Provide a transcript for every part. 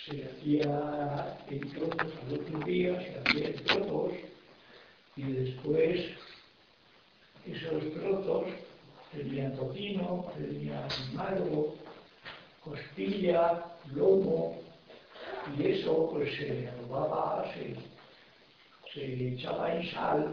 se hacía en trozos, al otro día se hacía en trozos, y después esos trozos tenían tocino, tenían magro, costilla, lomo, y eso pues se adobaba, se echaba en sal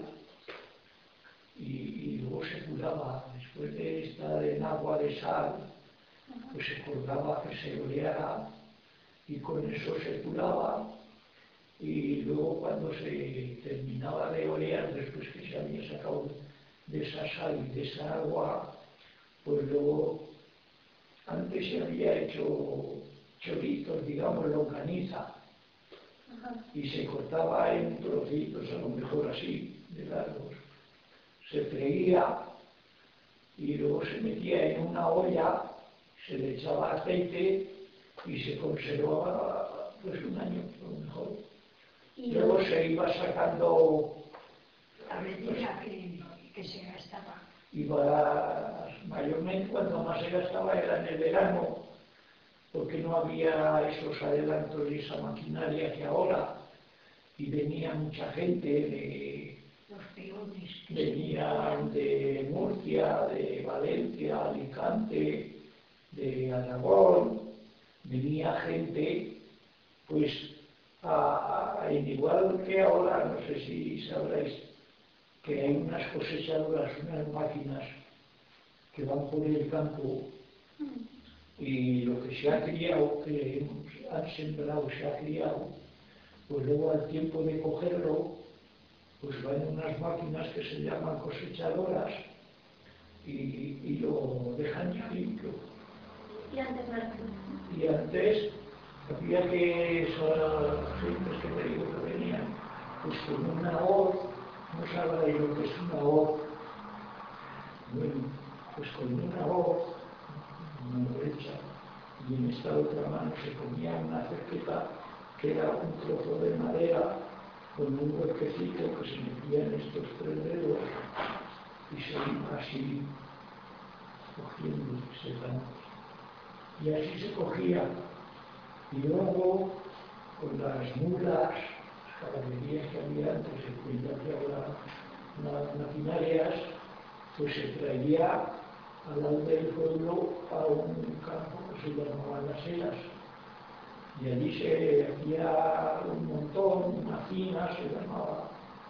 y luego se curaba. Después de estar en agua de sal, pues se colgaba que se oleara y con eso se curaba. Y luego cuando se terminaba de olear, después que se había sacado de esa sal y de esa agua, pues luego antes se había hecho chorizos, digamos, longaniza, y se cortaba en trocitos, a lo mejor así, de largos. Se freía y luego se metía en una olla, se le echaba aceite y se conservaba pues un año, a lo mejor. Y luego se iba sacando la medida que se gastaba. Mayormente cuando más se gastaba era en el verano, porque no había esos adelantos y esa maquinaria que ahora, y venía mucha gente los peones venían de Murcia, de Valencia, Alicante, de Aragón, venía gente, pues en igual que ahora, no sé si sabréis, que hay unas cosechadoras, unas máquinas que van por el campo y lo que se ha criado, que han sembrado, se ha criado, pues luego al tiempo de cogerlo, pues van unas máquinas que se llaman cosechadoras y lo dejan ya limpio. Y antes no era así. Y antes había que esas gentes que te digo que venían, pues con una hoz, no sabéis lo que es una hoz. Bueno, pues con una hoz, una derecha, y en esta otra mano se ponía una cerqueta que era un trozo de madera con un huequecito que se metía en estos tres dedos y se iba así cogiendo, secando. Y así se cogía. Y luego, con las mulas, las caballerías que había antes, igual que ahora las maquinarias, pues se traía al lado del pueblo a un campo que se llamaban las Heras. Y allí se hacía un montón, una fina se llamaba,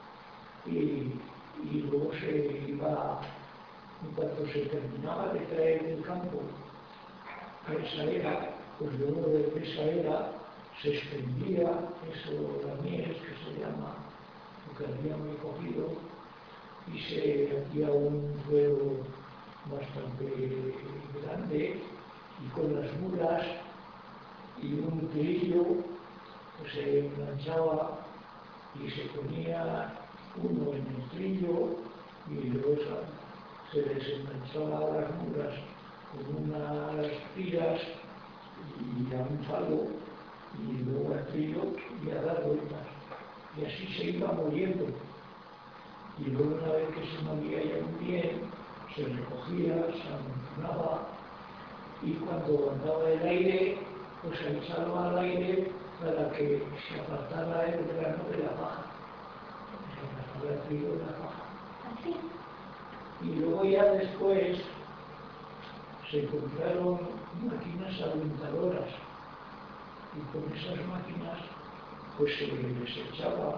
y luego se iba, en cuanto se terminaba de traer del campo a esa era, pues luego de esa era se extendía eso, la miel, que se llama, lo que habían recogido, y se hacía un ruedo bastante grande, y con las mulas y un trillo pues se planchaba y se ponía uno en el trillo y luego se desenganchaba las mulas con unas tiras y a un palo y luego al trillo y a dar vueltas. Y así se iba moviendo. Y luego una vez que se movía ya muy bien, se recogía, se amontonaba y cuando andaba el aire, pues se echaba al aire para que se apartara el grano de la paja. Se apartaba el trigo de la paja. Así. Y luego ya después se compraron máquinas aventadoras y con esas máquinas pues se les echaba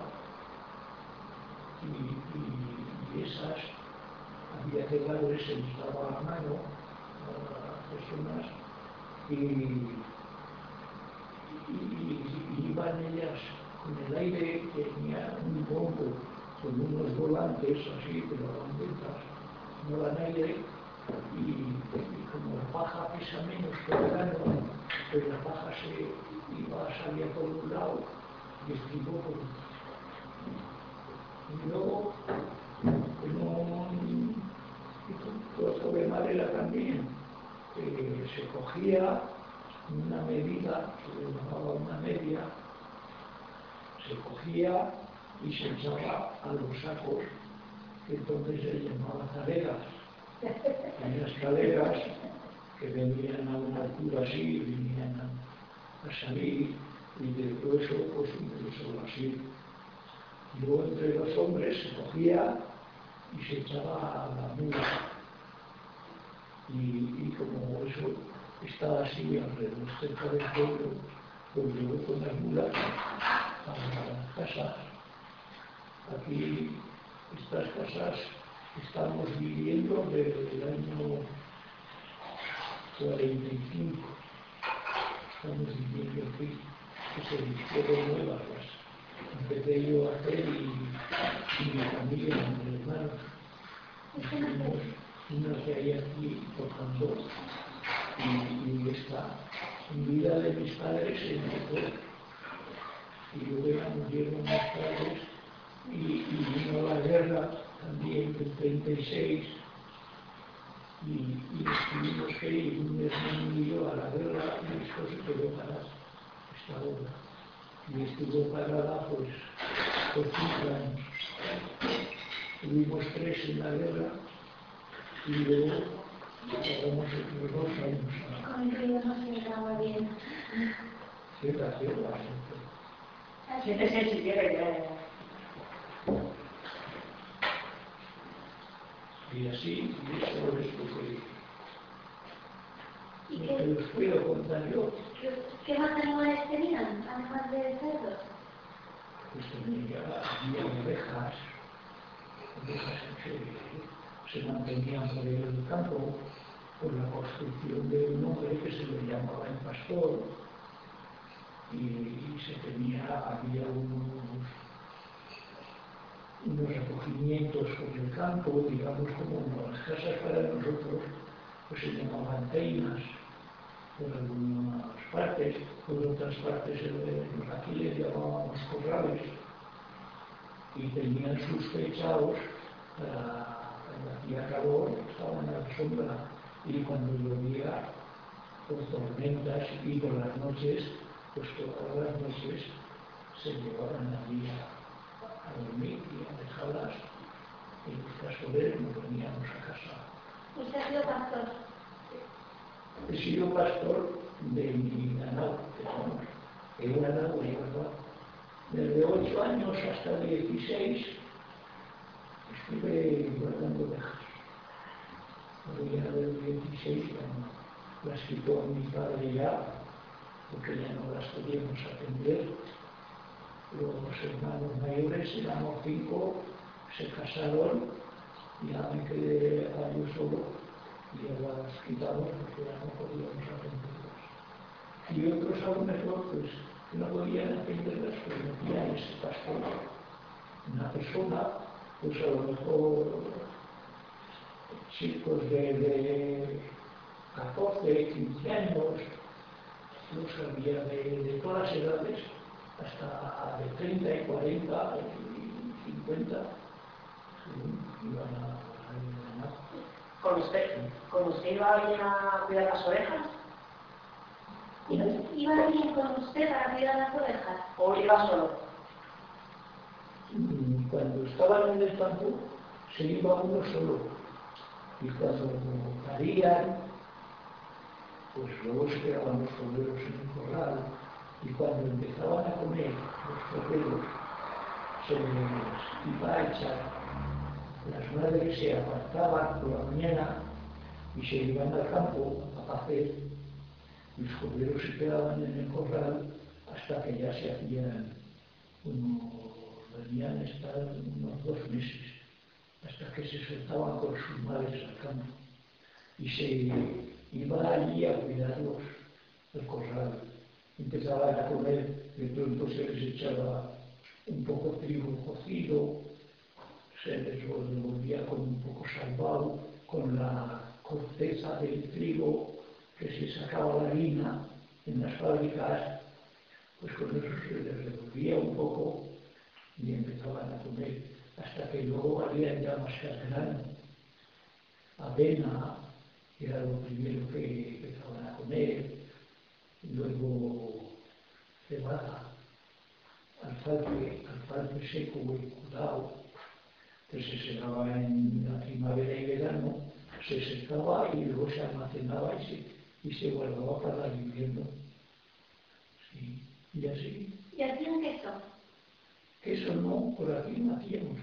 y esas había que darles, se les daba a mano a las personas y iban ellas con el aire, tenía un bombo con unos volantes así, pero daban vueltas, no dan aire, y como la paja pesa menos que el grano, pues la paja salía por un lado y estribó por otro. Y luego, en un trozo de madera también, se cogía una medida, se le llamaba una media, se cogía y se echaba a los sacos, que entonces se llamaban talegas. En las talegas, que venían a una altura así, venían a salir, y del grueso pues un grueso así. Y luego entre los hombres se cogía y se echaba a la mula. Y como eso estaba así alrededor cerca del pueblo, pues luego con las mulas a las casas. Aquí estas casas estamos viviendo desde el año 45. Estamos viviendo aquí, que se hicieron nuevas las empecé yo a hacer y mi familia, mis hermanos. Una que hay aquí tocando y esta en vida de mis padres se empezó. Y luego ya murieron mis padres y vino la guerra también en 36 y tuvimos que ir un hermano y yo a la guerra y esto se quedó parada, esta obra. Y estuvo parada pues por 5 años. Tuvimos 3 en la guerra y luego acabamos otros 2 años. Con el río no se graba bien. Cierra. Siéntese si quiere ya. Y así, y eso es ¿Y lo que os puedo contar yo. qué más animales tenían, además de cerdos? Pues había ovejas que se mantenían por el campo, por la construcción de un hombre que se le llamaba el pastor, y había unos recogimientos por el campo, digamos como las casas para nosotros, pues se llamaban teinas por algunas partes, por otras partes aquí les llamábamos corrales, y tenían sus techados cuando hacía calor, estaban a la sombra, y cuando llovía, por tormentas y por las noches, pues todas las noches se llevaban allí a dormir y a dejarlas en los casoleros, nos veníamos a casa. ¿Usted ha sido pastor? He sido pastor de mi ganado, que un ganado de verdad. Desde 8 años hasta 16 estuve guardando ovejas. Luego ya de los 16 las quitó mi padre ya, porque ya no las podíamos atender. Los hermanos mayores, éramos 5, se casaron, ya me quedé yo solo y ya las quitamos porque ya no podíamos atenderlas. Y otros a lo mejor pues que no podían atenderlas, pues metían ese pastor. Una persona, pues a lo mejor chicos de 14, 15 años, los había de todas las edades, hasta de 30 y 40 y 50, iban a ganar. ¿Con usted iba alguien a cuidar las ovejas? ¿Iba alguien con usted para cuidar las ovejas? ¿O iba solo? Cuando estaban en el campo, se iba uno solo. Y cuando parían, pues luego se quedaban los corderos en el corral. Y cuando empezaban a comer los corderos, se les iba a echar. Las madres se apartaban por la mañana y se iban al campo a pacer. Y los corderos se quedaban en el corral hasta que ya se hacían debían estar unos 2 meses, hasta que se soltaban con sus madres al campo. Y se iba allí a cuidarlos el corral. Empezaban a comer, de pronto se les echaba un poco trigo cocido, se les devolvía con un poco salvado, con la corteza del trigo que se sacaba la harina en las fábricas, pues con eso se les devolvía un poco y empezaban a comer, hasta que luego valían ya más que al grano. Avena era lo primero que empezaban a comer, luego cebada, alfalfe seco y curado, que se secaba en la primavera y verano, se secaba y luego se almacenaba y se guardaba para el invierno. Sí. y así. ¿Y hacían queso? Eso no, por aquí no hacíamos.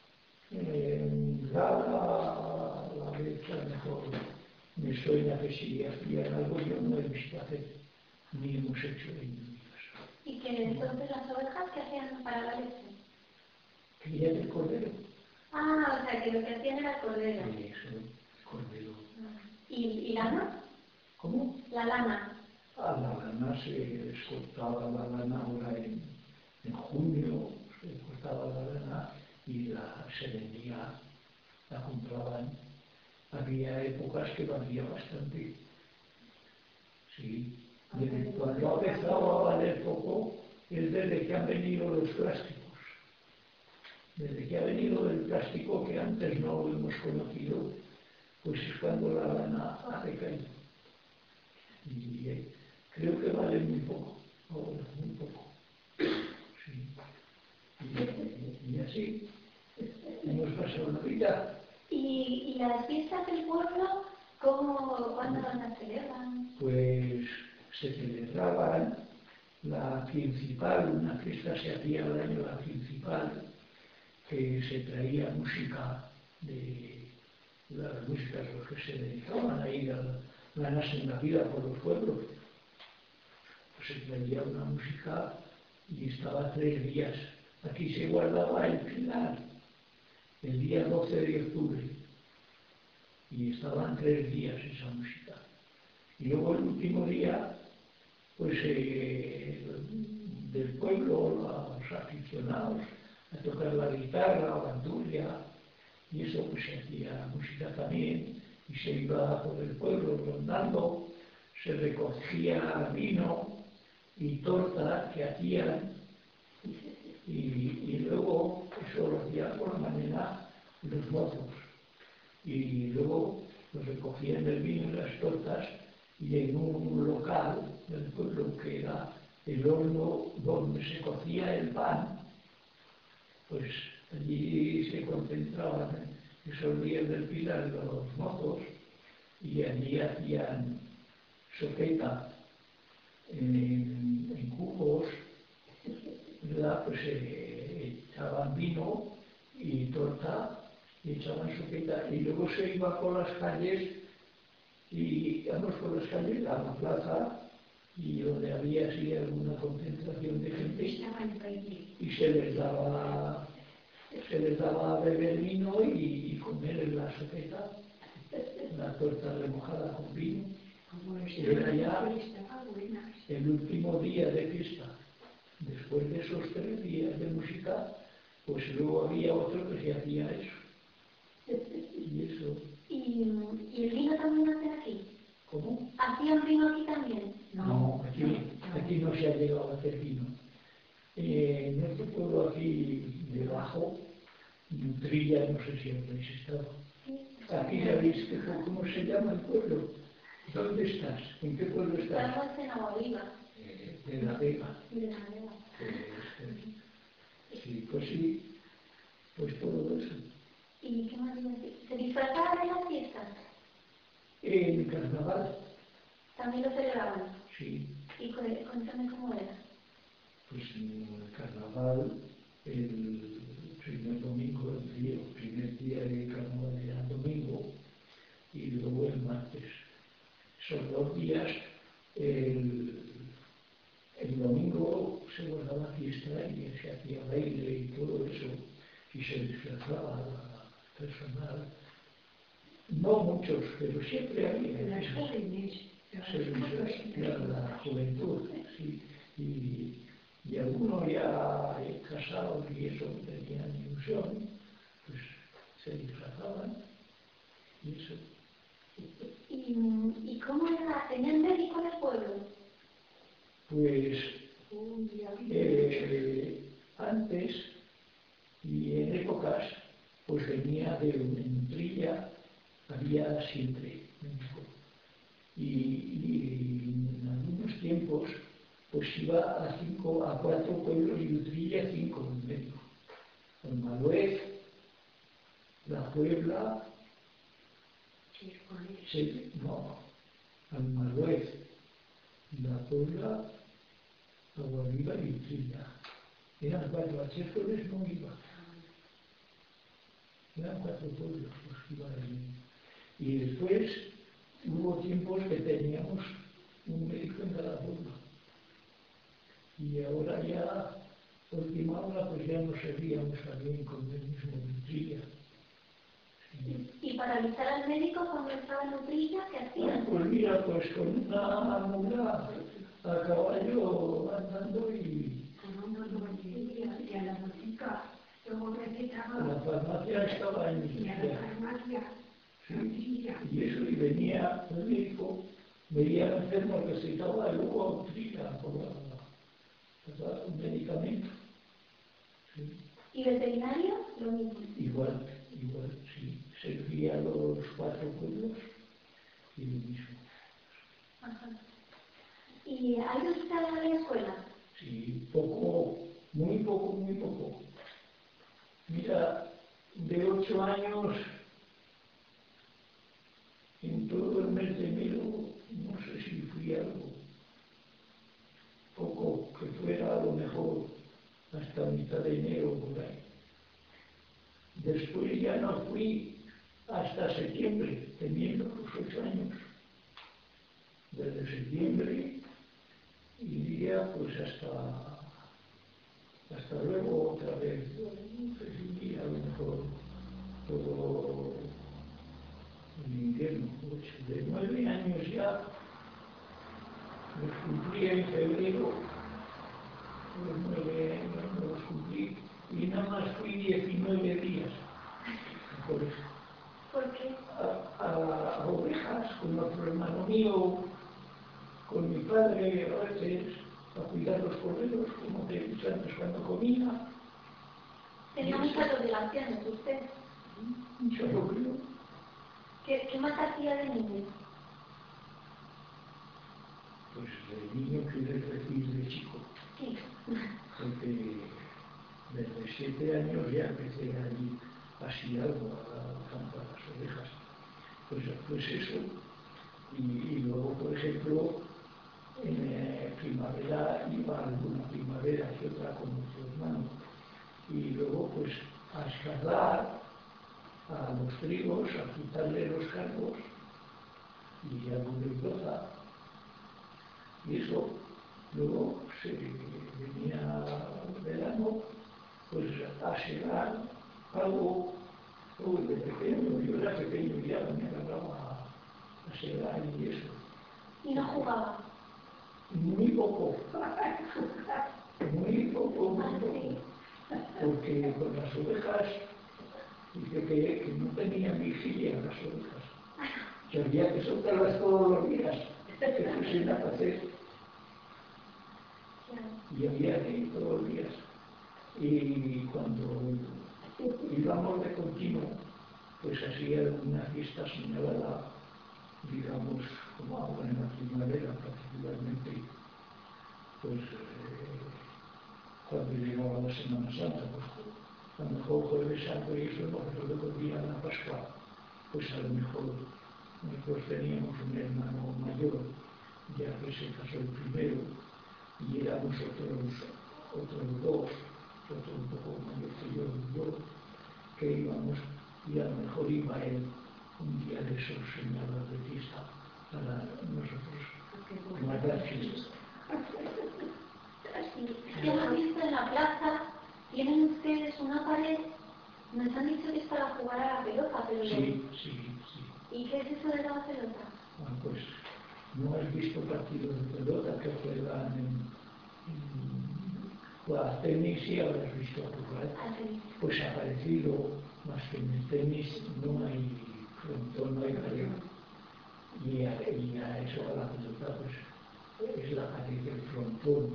La vez a lo mejor me suena que si hacían algo, yo no he visto hacer, ni hemos hecho en mi casa. ¿Y que entonces las ovejas qué hacían para la leche? Cría de cordero. Ah, o sea, que lo que hacían era cordero. Eso, cordero. ¿Y lana? ¿Cómo? La lana. A la lana se les cortaba la lana ahora en junio, se cortaba la lana y se vendía, la compraban. Había épocas que valía bastante. Sí. Desde cuando ha empezado a valer poco es desde que han venido los plásticos. Desde que ha venido el plástico, que antes no lo hemos conocido, pues es cuando la lana ha decaído. Y creo que vale muy poco, ahora, muy poco. Sí. Y así hemos pasado la vida. ¿Y las fiestas del pueblo, cuándo las celebran? Pues se celebraban la principal, una fiesta se hacía al año, la principal, que se traía música de las músicas los que se dedicaban a ir a ganarse una vida por los pueblos. Pues se traía una música y estaba 3 días. Aquí se guardaba el final, el día 12 de octubre, y estaban 3 días esa música. Y luego el último día, pues del pueblo, los aficionados a tocar la guitarra, la bandurria, y eso pues se hacía música también, y se iba por el pueblo rondando, se recogía vino y torta que hacían, y luego eso lo hacían por la mañana los mozos, y luego los recogían el vino y las tortas, y en un local del pueblo que era el horno donde se cocía el pan, pues allí se concentraban esos días del Pilar los mozos y allí hacían soqueta en cubos, ¿verdad? Pues echaban vino y torta y echaban soqueta y luego se iba por las calles y íbamos por las calles a la plaza y donde había así alguna concentración de gente y se les daba a beber vino y comer en la soqueta, la torta remojada con vino. Era ya el último día de fiesta. Después de esos 3 días de música, pues luego había otro que se hacía eso. Y eso. ¿Y el vino también hacen aquí? ¿Cómo? ¿Hacían vino aquí también? No, aquí no se ha llegado a hacer vino. En este pueblo aquí debajo, Trilla, no sé si habéis estado. Aquí sabéis cómo se llama el pueblo. ¿Dónde estás? ¿En qué pueblo estás? Estamos en Aguadiva. De La Vega. De La Vega. Sí, pues todo eso. ¿Y qué más iba a decir? ¿Se disfrazaban en las fiestas? En carnaval. ¿También lo celebraban? Sí. ¿Y cuéntame cómo era? Pues en el carnaval, el primer domingo, el primer día de carnaval era el domingo y luego el martes. Esos 2 días, el domingo se guardaba fiesta y se hacía baile y todo eso, y se disfrazaba a personal. No muchos, pero siempre había. Las jóvenes. Se disfrazaba la juventud, sí. Y algunos ya casados y eso tenían ilusión, pues se disfrazaban y eso. ¿Y cómo era? ¿Tenían médico en el pueblo? Pues antes y en épocas, pues venía en Trilla, había siempre médico. Y en algunos tiempos, pues iba a 4 pueblos y en Trilla 5 el médico. Almaluez, La Puebla, Almaluez, La Puebla, Oliva y Trilla. Eran 4, a Chértoles no iba. Eran 4 pueblos los que iban allí. Y después hubo tiempos que teníamos un médico en cada pueblo. Y ahora ya, última hora, pues ya nos seguíamos también con el mismo Trilla. Y para avisar al médico cuando estaba en Utrilla, ¿qué hacían? Pues mira, pues con una mula a caballo andando y Y a la música, luego recetaba. la farmacia estaba en Y a la farmacia. sí, y eso, y venía el médico, veía al enfermo que se estaba y luego a Utrilla por un medicamento. Sí. ¿Y veterinario? Lo mismo. Igual, sí. Servía a los 4 pueblos y lo mismo. Ajá. ¿Y hay visitado a la escuela? Sí, poco, muy poco, muy poco. Mira, de 8 años, en todo el mes de enero, no sé si fui algo, poco, que fuera a lo mejor hasta mitad de enero por ahí. Después ya no fui hasta septiembre, teniendo los 8 años. Desde septiembre iría pues hasta luego otra vez. No sé si iría a lo mejor todo el invierno. 8, de 9 años ya, los cumplí en febrero, los 9 años no los cumplí y nada más fui 19 días. Por eso. ¿Por qué? A ovejas con otro hermano mío, con mi padre, a veces a cuidar los corderos, como te he dicho antes cuando comía. Tenía muchas obligaciones usted. Yo lo creo. ¿Qué más hacía de niño? Pues de niño quiere decir de chico. Sí. Porque desde 7 años ya empecé allí así algo a campo a las ovejas. Pues eso. Y luego, por ejemplo, en primavera iba alguna primavera que otra con nuestro hermano. Y luego, pues, a escardar a los trigos, a quitarle los cargos y a la y eso. Luego se venía el verano, pues a segar algo. De pequeño, yo era pequeño y ya me agarraba a segar y eso. ¿Y no jugaba? Muy poco, muy poco, Ah, sí. porque con las ovejas dice que no tenían vigilia las ovejas, que había que soltarlas todos los días, que fuesen a pacer, y había que ir todos los días. Y cuando íbamos de continuo, pues hacía una fiesta señalada, digamos, como ahora en la primavera particularmente, pues cuando llegaba la Semana Santa, pues a lo mejor Jueves Santo y eso, no, pero luego el día de la Pascua, pues a lo mejor nosotros teníamos un hermano mayor, ya que se casó el primero, y éramos otros 2, otro un poco mayor que yo, que íbamos, y a lo mejor iba él un día de esos señalados de fiesta para nosotros guardar fiestas. Hemos visto en la plaza, tienen ustedes una pared, nos han dicho que es para jugar a la pelota, pero Sí. ¿Y qué es eso de la pelota? Bueno, pues no has visto partidos de pelota que juegan jugar tenis y habrás visto jugar. Pues ha parecido, más que en el tenis no hay frontón, no hay pared. Y a eso a la pelota pues es la pared del frontón.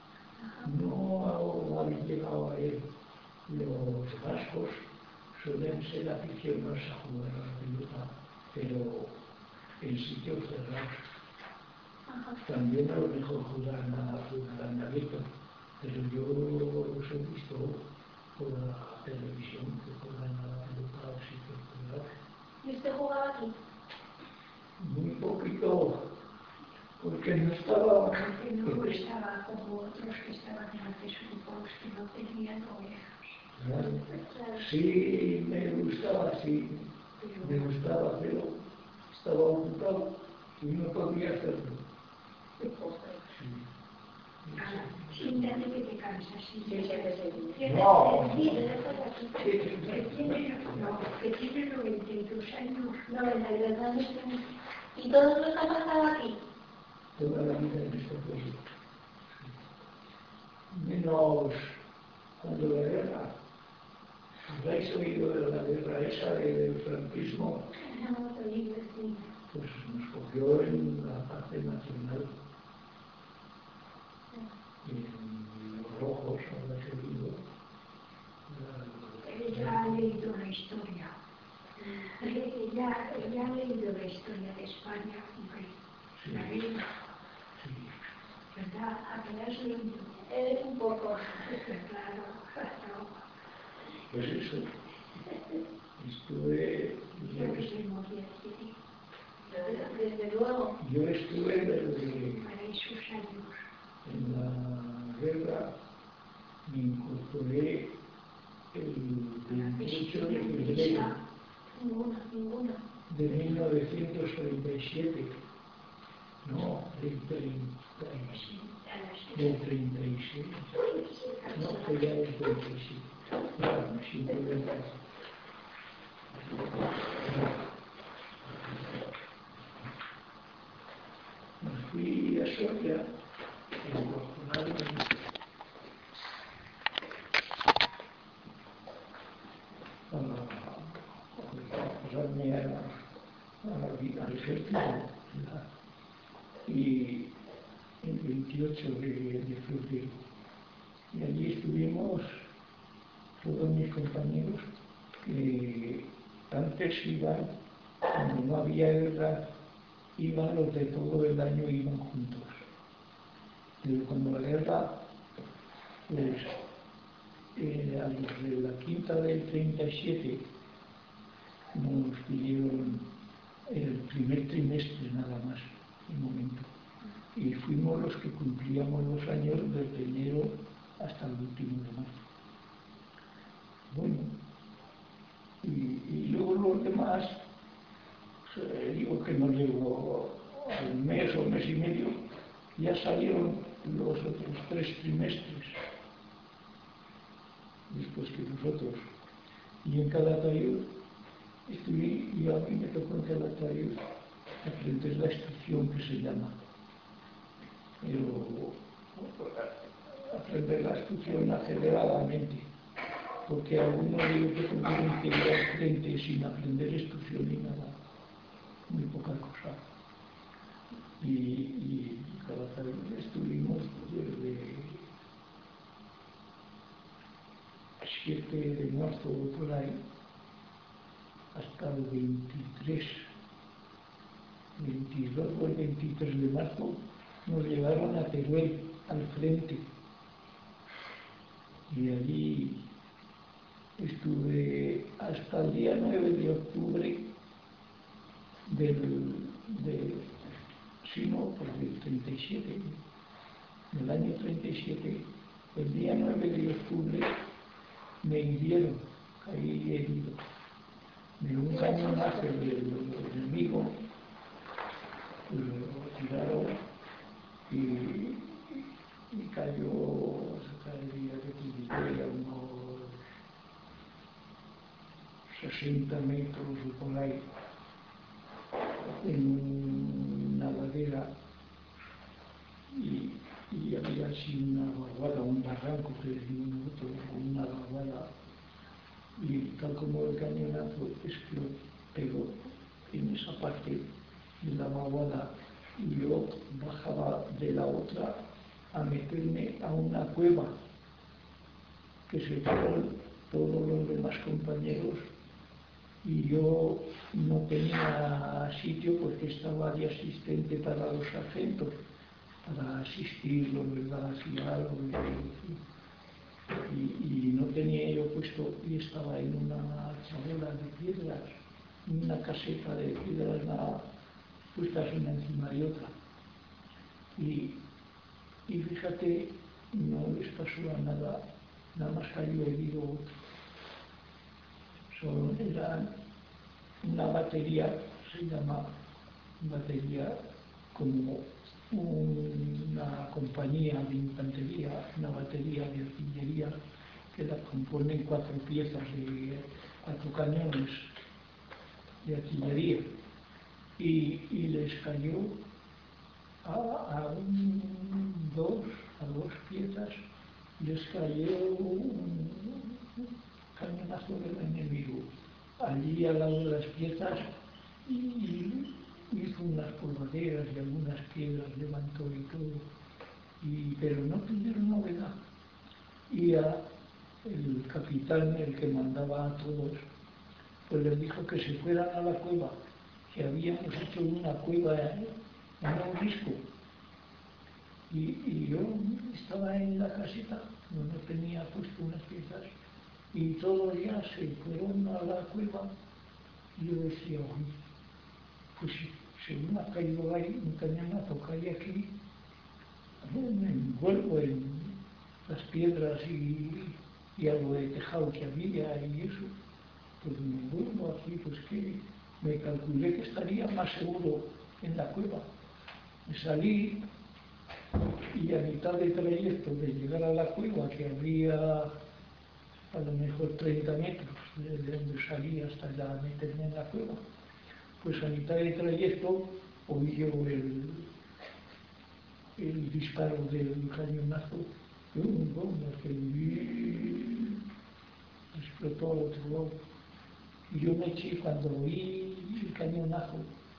No habéis llegado a ver los vascos, suelen ser aficionados a jugar a la pelota, pero en sitios cerrados. También a lo mejor jugar a Naveto, pero yo los he visto por la televisión que juegan a la pelota a sitios cerrados. ¿Y usted jugaba aquí? Muy poquito, porque no estaba... Porque no estaba como otros que estaban en aquellos grupos que no tenían ovejas. Claro. Sí, me gustaba, pero estaba ocupado y no podía hacerlo. Sí. Siéntate que te cansas. No. Que tiene 92 años. 92 años. ¿Y todos los han pasado aquí? Toda la vida en este pueblo. Menos cuando la guerra. ¿Habéis oído de la guerra esa del franquismo? Hemos oído, sí. Pues nos cogió en la parte nacional. En los rojos, ahora que digo. Ella ha leído la historia. Ella ha leído la historia de España, Sí. la guerra. Sí. ¿Verdad? ¿A qué la has leído? Un poco. Claro. Pues eso. Estuve... Desde luego. Yo estuve desde... Para esos años. En la guerra me incorporé el 28 de febrero Ninguna. de 1937. No, del 36. No, fue ya del 37. Claro, me siento bien. Me fui a Soria, incorporado al ejército, y el 28 de febrero. Y allí estuvimos todos mis compañeros que antes iban, cuando no había guerra, iban los de todo el año, iban juntos. Pero cuando la guerra, pues a los de la quinta del 37 nos pidieron el primer trimestre nada más, de momento. Y fuimos los que cumplíamos los años desde enero hasta el último de marzo. Bueno, y luego los demás, digo que no llegó al mes o mes y medio, ya salieron los otros 3 trimestres después que nosotros. Y en Calatayud estuve, y a mí me tocó en Calatayud aprender la instrucción que se llama. Pero aprender la instrucción aceleradamente, porque algunos digo que tuvieron que ir al frente sin aprender instrucción ni nada, muy poca cosa. Y Calatayud estuvimos desde 7 de marzo por ahí hasta el 22 o el 23 de marzo nos llevaron a Teruel, al frente, y allí estuve hasta el día 9 de octubre del 37, del año 37, el día 9 de octubre me hirieron, caí herido de un cañonazo del enemigo, lo tiraron y cayó, se caería de unos 60 metros o por ahí, en una ladera, y había así una vaguada, un barranco que decimos nosotros, una vaguada, y tal como el cañonazo pegó en esa parte de la vaguada, y yo bajaba de la otra a meterme a una cueva que se fueron todos los demás compañeros, y yo no tenía sitio porque estaba de asistente para los sargentos, para asistirlos, ¿verdad? Hacía algo, y no tenía yo puesto, y estaba en una chabola de piedras, una caseta de piedras puestas una encima de otra. Y fíjate, no les pasó nada más cayó herido otro. Solo era una batería, se llama batería como una compañía de infantería, una batería de artillería que la componen 4 piezas de 4 cañones de artillería y les cayó a dos piezas, les cayó un cañonazo del enemigo allí al lado de las piezas y hizo unas polvaderas y algunas piedras levantó y todo, pero no tuvieron novedad. Y el capitán, el que mandaba a todos, pues les dijo que se fueran a la cueva, que habíamos hecho una cueva en un risco. Y yo estaba en la caseta, donde tenía puesto unas piezas, y todos ya se fueron a la cueva, y yo decía, oye, pues según ha caído ahí un cañonazo que hay aquí, me envuelvo en las piedras y algo de tejado que había y eso, pues me envuelvo aquí, pues que me calculé que estaría más seguro en la cueva. Me salí y a mitad de trayecto de llegar a la cueva, que había a lo mejor 30 metros desde donde salí hasta ya meterme en la cueva, pues a mitad de trayecto oí yo el disparo del cañonazo, que explotó al otro lado. Y yo me eché cuando oí el cañonazo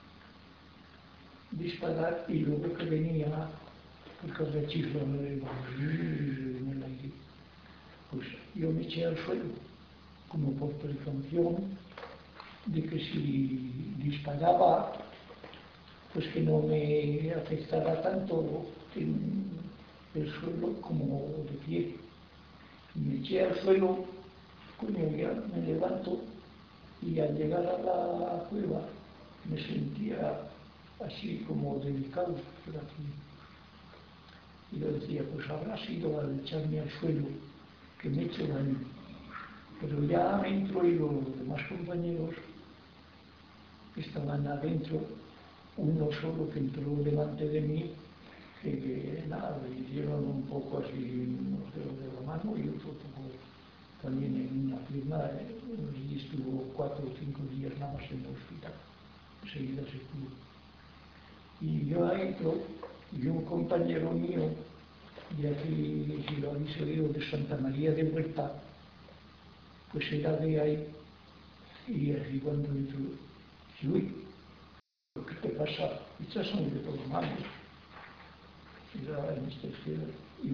disparar y luego que venía el carrachiflo en el aire, pues yo me eché al suelo como por precaución de que si disparaba, pues que no me afectara tanto en el suelo como de pie. Me eché al suelo, coño, ya me levanto y al llegar a la cueva me sentía así como delicado por aquí. Y yo decía, pues habrá sido al echarme al suelo que me he hecho daño. Pero ya adentro y los demás compañeros que estaban adentro, uno solo que entró delante de mí, que nada, le hicieron un poco así unos dedos de la mano y otro poco también en una pierna, y estuvo 4 o 5 días nada más en el hospital. Enseguida se curó. Y yo adentro, y un compañero mío, de aquí, si lo habéis oído, de Santa María de Huerta, pues era de ahí, y así cuando entró, dije, uy, ¿qué te pasa? Echas sangre por las manos. Era en esta esquina, y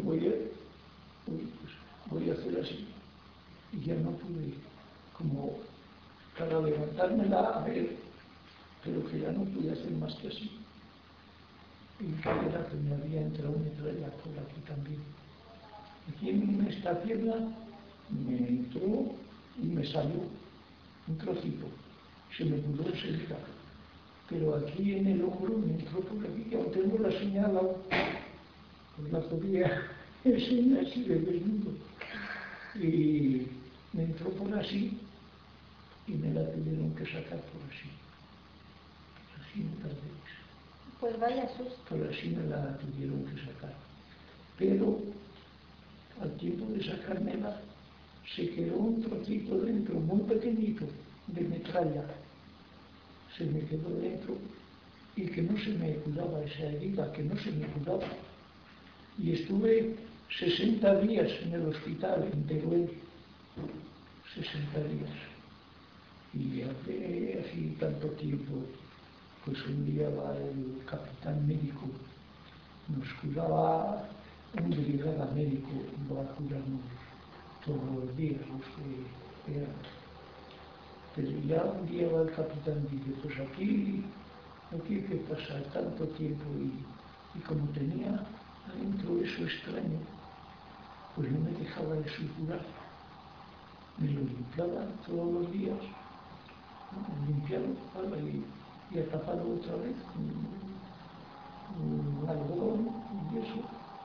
voy a hacer así. Y ya no pude, como para levantármela a ver, pero que ya no pude hacer más que así. Y que era que me había entrado metralla por aquí también. Aquí en esta pierna me entró y me salió un trocito, se me curó enseguida. Pero aquí en el hombro me entró por aquí, que aún tengo la señal, pues la podía enseñar así de desnudo. Y me entró por así y me la tuvieron que sacar por así. Así me la veis. Pues vaya susto. Por así me la tuvieron que sacar. Pero al tiempo de sacármela, se quedó un trocito dentro, muy pequeñito, de metralla. Se me quedó dentro y que no se me curaba esa herida, que no se me curaba. Y estuve 60 días en el hospital, en Teruel, 60 días. Y hace así tanto tiempo, pues un día va el capitán médico, nos curaba un brigada médico, va a curarnos todos los días, los que eran. Pero ya un día va el capitán y dice, pues aquí que pasa tanto tiempo y como tenía adentro eso extraño, pues no me dejaba de suturar. Me lo limpiaba todos los días, ¿no? Limpiarlo y a taparlo otra vez algodón y eso.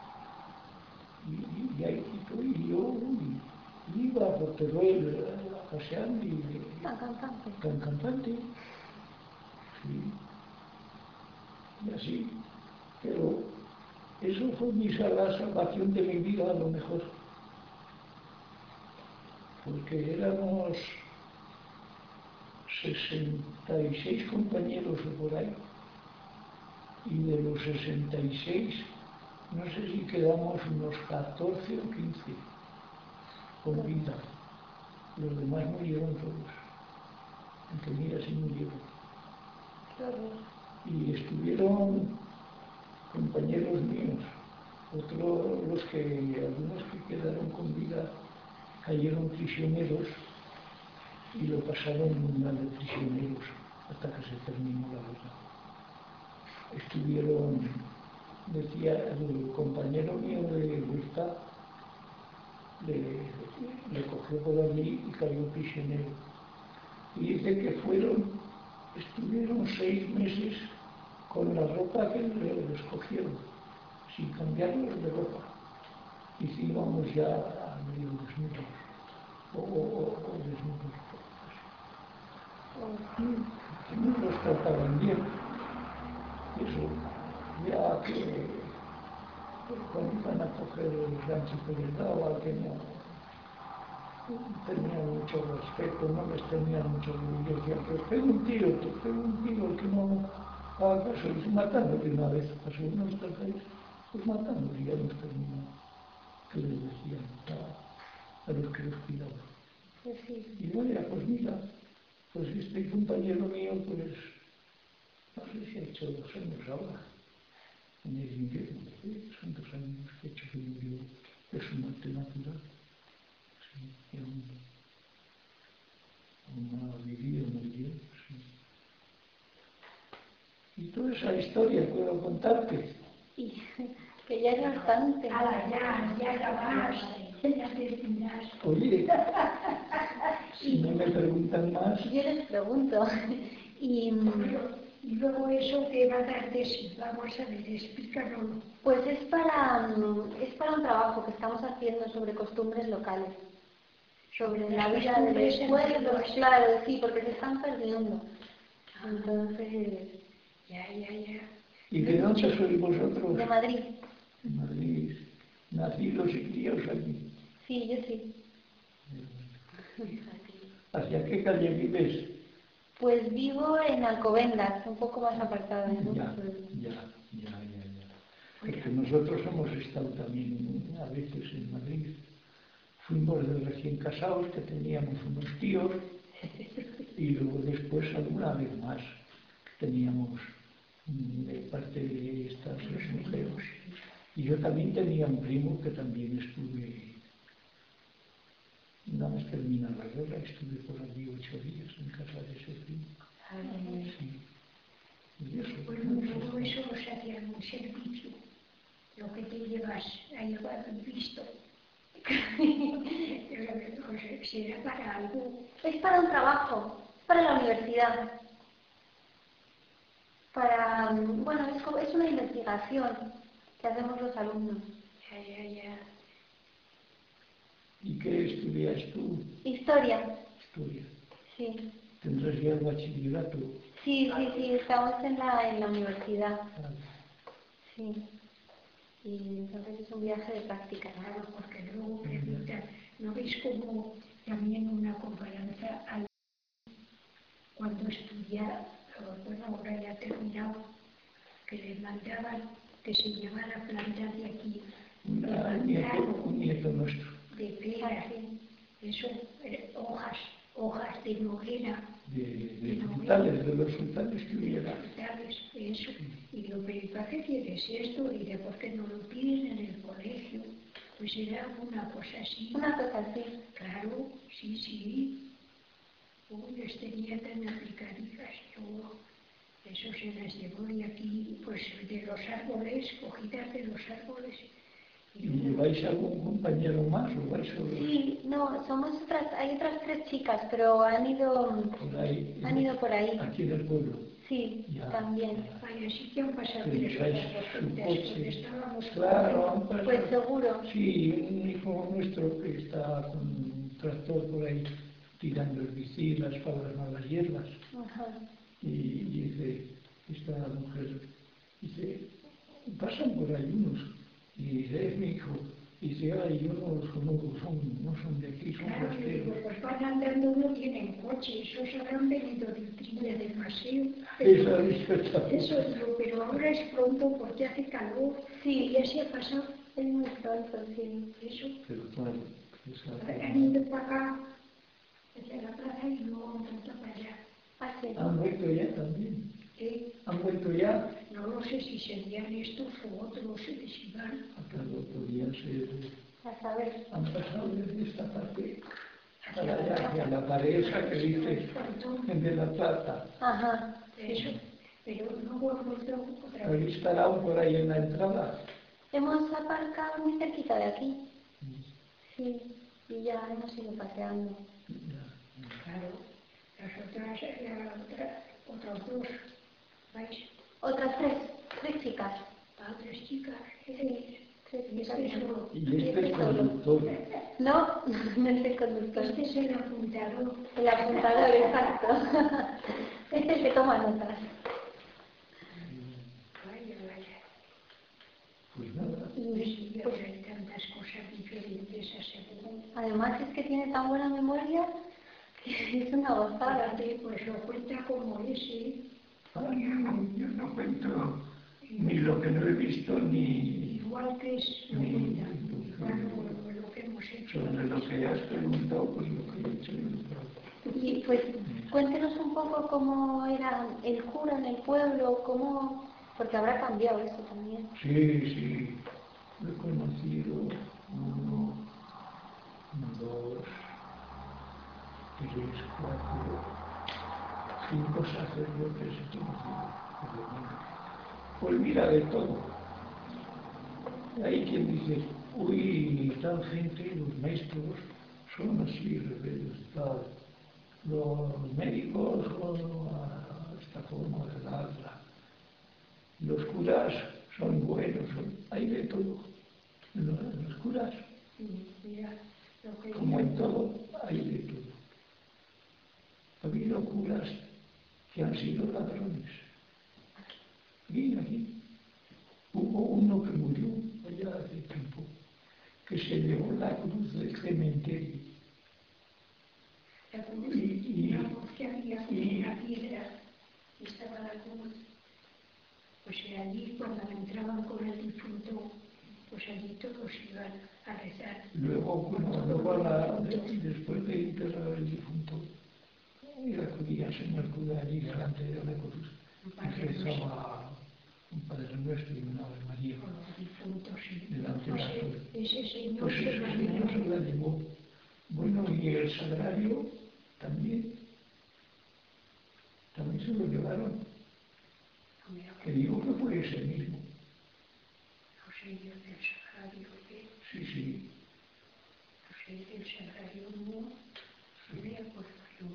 Y ahí y yo iba por Teruel paseando y tan cantante. Sí. Y así. Pero eso fue la salvación de mi vida a lo mejor. Porque éramos 66 compañeros o por ahí. Y de los 66, no sé si quedamos unos 14 o 15 con vida. Los demás murieron todos. Aunque mira si murieron. Y estuvieron compañeros míos, algunos que quedaron con vida cayeron prisioneros y lo pasaron muy mal de prisioneros hasta que se terminó la guerra. Decía el compañero mío de Huesca, le cogió por allí y cayó prisionero. Y dice que estuvieron 6 meses con la ropa que les cogieron, sin cambiarlos de ropa. Y si íbamos ya a medio desnudos, o desnudos. Y no los trataban bien. Eso, ya que cuando iban a coger el rancho que les daba, que no tenían mucho respeto, no les tenían mucho orgullo, decían, te pego un tiro, el que no haga caso, y matando de una vez, pasó unos tacáis, pues matando, y ya nos terminó, que les decían a los que los cuidaban. Y vaya, pues mira, pues este compañero mío, pues, no sé si ha hecho 2 años ahora, en el invierno, son 2 años que ha hecho que murió de su muerte natural. Sí, una vivido muy bien. Sí. Y toda esa historia puedo contarte. Y que ya es bastante. Ya acabas, ya terminas. Oye, si no me preguntan más. Yo les pregunto. Y luego eso te va a dar vamos a ver, explícanos. pues es para un trabajo que estamos haciendo sobre costumbres locales, sobre la vida de los pueblos, claro, sí, porque se están perdiendo. Entonces, Ya. ¿Y de dónde sois vosotros? De Madrid. De Madrid. Nacidos y criados allí. Sí, yo sí. ¿Hacia qué calle vives? Pues vivo en Alcobendas, un poco más apartada, ¿no? Ya. Porque nosotros hemos estado también a veces en Madrid. Fuimos de recién casados, que teníamos unos tíos, y luego después alguna vez más teníamos de parte de estas 2 mujeres. Y yo también tenía un primo que también estuve, una vez terminada la guerra, estuve por allí 8 días en casa de ese primo. Sí. Y eso, Todo eso os hacía un servicio, lo que te llevas a llevar visto. Será para algo. Es para un trabajo, para la universidad. Es una investigación que hacemos los alumnos. Ya. ¿Y qué estudias tú? Historia. Historia. Sí. ¿Tendrás ya el bachillerato? Sí, estamos en la universidad. Sí. Y entonces es un viaje de práctica. Claro, porque luego preguntan, ¿no veis como también una comparanza cuando estudiaba, bueno, ahora ya ha terminado, que le mandaban que se llevara a plantar de aquí Un nieto nuestro. de pera, eso, hojas de noguera. De los frutales que hubiera. Eso. Y digo, pero ¿para qué quieres esto? Y de ¿por qué no lo piden en el colegio? Pues era una cosa así. Una cosa así. Claro, sí. Uy, las tenía tan aplicadicas. Eso se las llevó y aquí, pues de los árboles, cogidas de los árboles. ¿Y lleváis algún compañero más o vais solo? Sí, no, hay otras 3 chicas, pero han ido por ahí. Aquí en el pueblo. Sí, Ya. también. Vaya, sí que han pasado Que 3 o traes 4 su juntas coche. cuando estábamos Claro, han pasado. Pues seguro. Sí, un hijo nuestro que está con un tractor por ahí tirando el bici, las malas hierbas. Ajá. Y dice, esta mujer, dice, pasan por ahí unos. Y dice, es mi hijo. Y dice, ay, no son de aquí, son Claro, le digo, forasteros. pues van andando, no tienen coche, esos habrán venido de trilla de paseo. Eso dicho también. Eso digo, pero ahora es pronto porque hace calor. Sí. Y ya se ha pasado Es muy pronto, sí. eso. Pero claro, esa Han ido para acá, hacia la plaza y luego han vuelto para allá. Ah, sí. han vuelto ya también. ¿Eh? Han vuelto ya. No lo sé si serían estos o otros, si van. Acá no podían ser. A saber. Han pasado desde esta parte Hacia para la allá, plaza. hacia la pared esa que dices, de la plata. Ajá. Eso, pero luego han vuelto otra Ahí vez. estará un por ahí en la entrada. Hemos aparcado muy cerquita de aquí. Sí. Y ya hemos ido paseando. Claro, las otras dos, ¿vais? Otras tres chicas. A otras chicas, Sí, tres y chicas. este solo. Y este es solo. conductor. No, no es el conductor. Este es el apuntador. El apuntador, exacto. Este es el que toma notas. Vaya, vaya. Pues nada. Pues sí, ahora hay tantas cosas diferentes, aseguro. Además es que tiene tan buena memoria que es una gozada. Fíjate, pues lo cuenta como ese. Ay, yo no cuento ni lo que no he visto ni Igual que es lo cuenta. Igual lo que hemos hecho. sobre lo que has preguntado, pues lo que he hecho yo lo trato. Y pues cuéntenos un poco cómo era el cura en el pueblo, cómo, porque habrá cambiado eso también. Sí, lo he conocido 1, 2, 3, 4, 5 sacerdotes he conocido, por lo menos. Pues mira, de todo. Hay quien dice, uy, tal gente, los maestros son así, rebeldes, tal. Los médicos son a esta forma de darla. Los curas son buenos, hay de todo. Los curas, Mira, lo que como en todo, hay de todo. Ha habido curas que han sido ladrones. Aquí. Hubo uno que murió allá hace tiempo, que se llevó la cruz del cementerio. la cruz, una cruz que había con una piedra, y estaba la cruz. Pues allí cuando entraban con el difunto, pues allí todos iban a rezar. Luego después de enterrar al difunto, acudía el señor cura allí delante de la cruz y rezaba un Padre Nuestro y una Ave María Con los difuntos, sí. delante de la cruz. Ese señor Pues ese señor se la llevó. Bueno, y el sagrario también se lo llevaron. Que digo que fue ese mismo. No sé yo del sagrario, ¿qué? Sí. No sé del sagrario, no me acuerdo yo.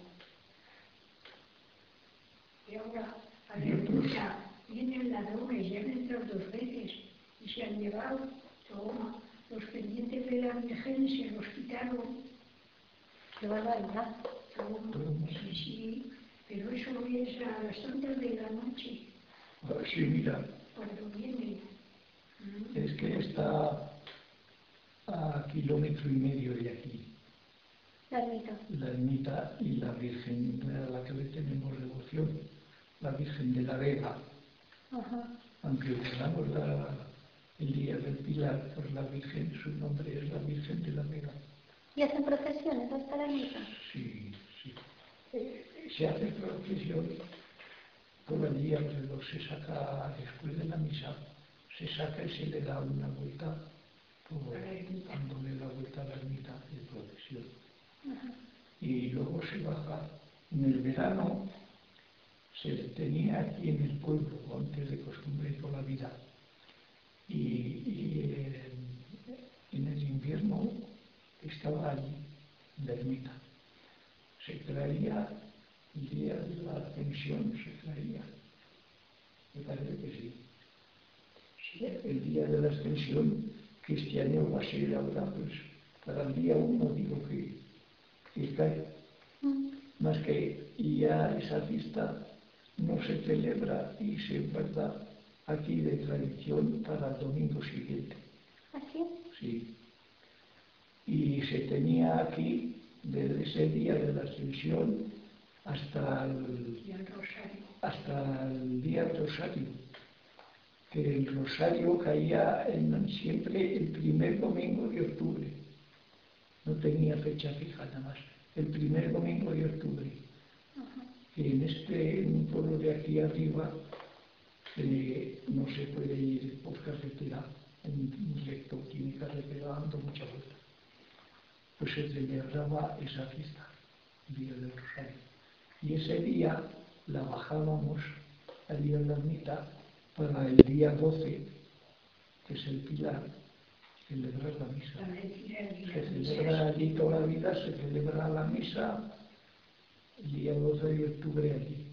Y ahora, a la derecha, vienen ladrones, ya han entrado 2 veces y se han llevado, toma, los pendientes de la Virgen se los quitaron. Qué barbaridad. Toma, sí, pero eso es a las tantas de la noche, Sí, mira, cuando vienen. es que está a 1,5 kilómetros de aquí. La ermita. La ermita y la Virgen a la que le tenemos devoción, la Virgen de la Vega. Ajá. Aunque tengamos el día del Pilar, pues la Virgen, su nombre es la Virgen de la Vega. ¿Y hacen procesiones hasta la ermita? Sí. Se hace procesión todo el día, pero se saca después de la misa, se saca y se le da una vuelta, dándole la vuelta a la ermita de procesión. Ajá. Y luego se baja. En el verano se tenía aquí en el pueblo, antes de costumbre toda la vida, y en el invierno estaba allí, en la ermita. Se traía, el día de la ascensión se traía Me parece que sí. El día de la Ascensión, que este año va a ser ahora, pues para el día 1 digo que cae. Más que ya esa fiesta no se celebra y se guarda aquí de tradición para el domingo siguiente. ¿Así? Sí. Y se tenía aquí, desde ese día de la Ascensión hasta el día del Rosario, que el Rosario caía siempre el primer domingo de octubre. No tenía fecha fija nada más, el primer domingo de octubre. Que en un pueblo de aquí arriba no se puede ir por carretera en recto, tiene carretera dando mucha vuelta. Pues se celebraba esa fiesta, el día del Rosario. Y ese día la bajábamos allí en la ermita para el día 12, que es el Pilar, celebrar la misa. Se celebra allí toda la vida, se celebra la misa el día 12 de octubre allí.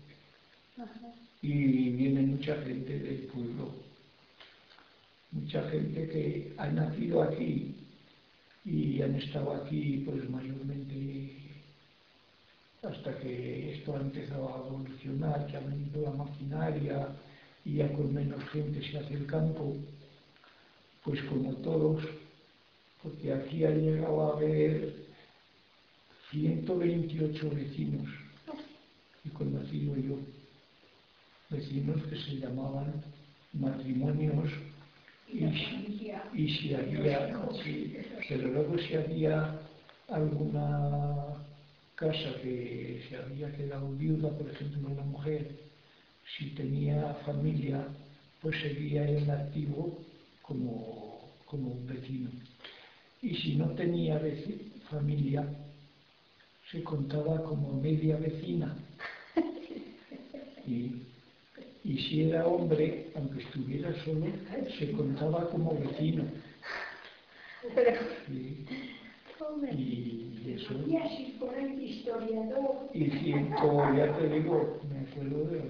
Y viene mucha gente del pueblo, mucha gente que ha nacido aquí y han estado aquí pues mayormente hasta que esto ha empezado a evolucionar, que ha venido la maquinaria y ya con menos gente se hace el campo, pues como todos, porque aquí ha llegado a haber 128 vecinos, y conocido yo, vecinos que se llamaban matrimonios, y si había, sí, pero luego si había alguna casa que se había quedado viuda, por ejemplo, una mujer, si tenía familia, pues seguía en activo como un vecino. Y si no tenía familia, se contaba como media vecina. Y si era hombre, aunque estuviera solo, se contaba como vecino. Sí. Y eso. Y ya te digo, me acuerdo de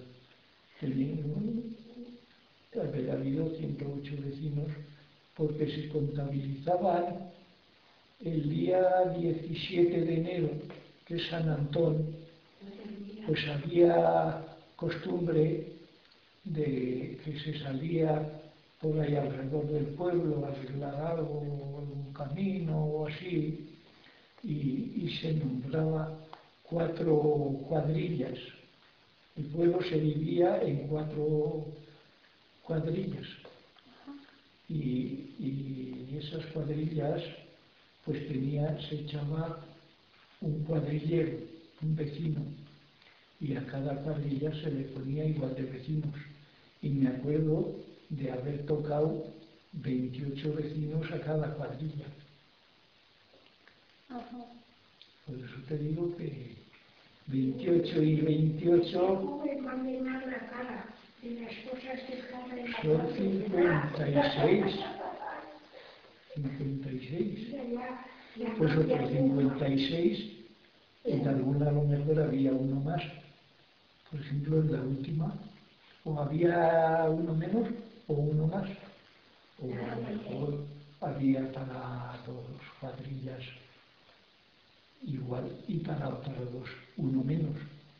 haber habido 108 vecinos, porque se contabilizaban el día 17 de enero, que es San Antón, pues había costumbre de que se salía por ahí alrededor del pueblo a arreglar algo, algún camino o así, y se nombraba 4 cuadrillas. El pueblo se dividía en 4 cuadrillas. Y esas cuadrillas, pues se echaba un cuadrillero, un vecino, y a cada cuadrilla se le ponía igual de vecinos. Y me acuerdo de haber tocado 28 vecinos a cada cuadrilla. Por eso te digo que 28 y 28 son 56. 56. Pues otros 56, en alguna a lo mejor había uno más. Por ejemplo, en la última, o había uno menos o uno más. O a lo mejor había para 2 cuadrillas igual y para otras 2 uno menos.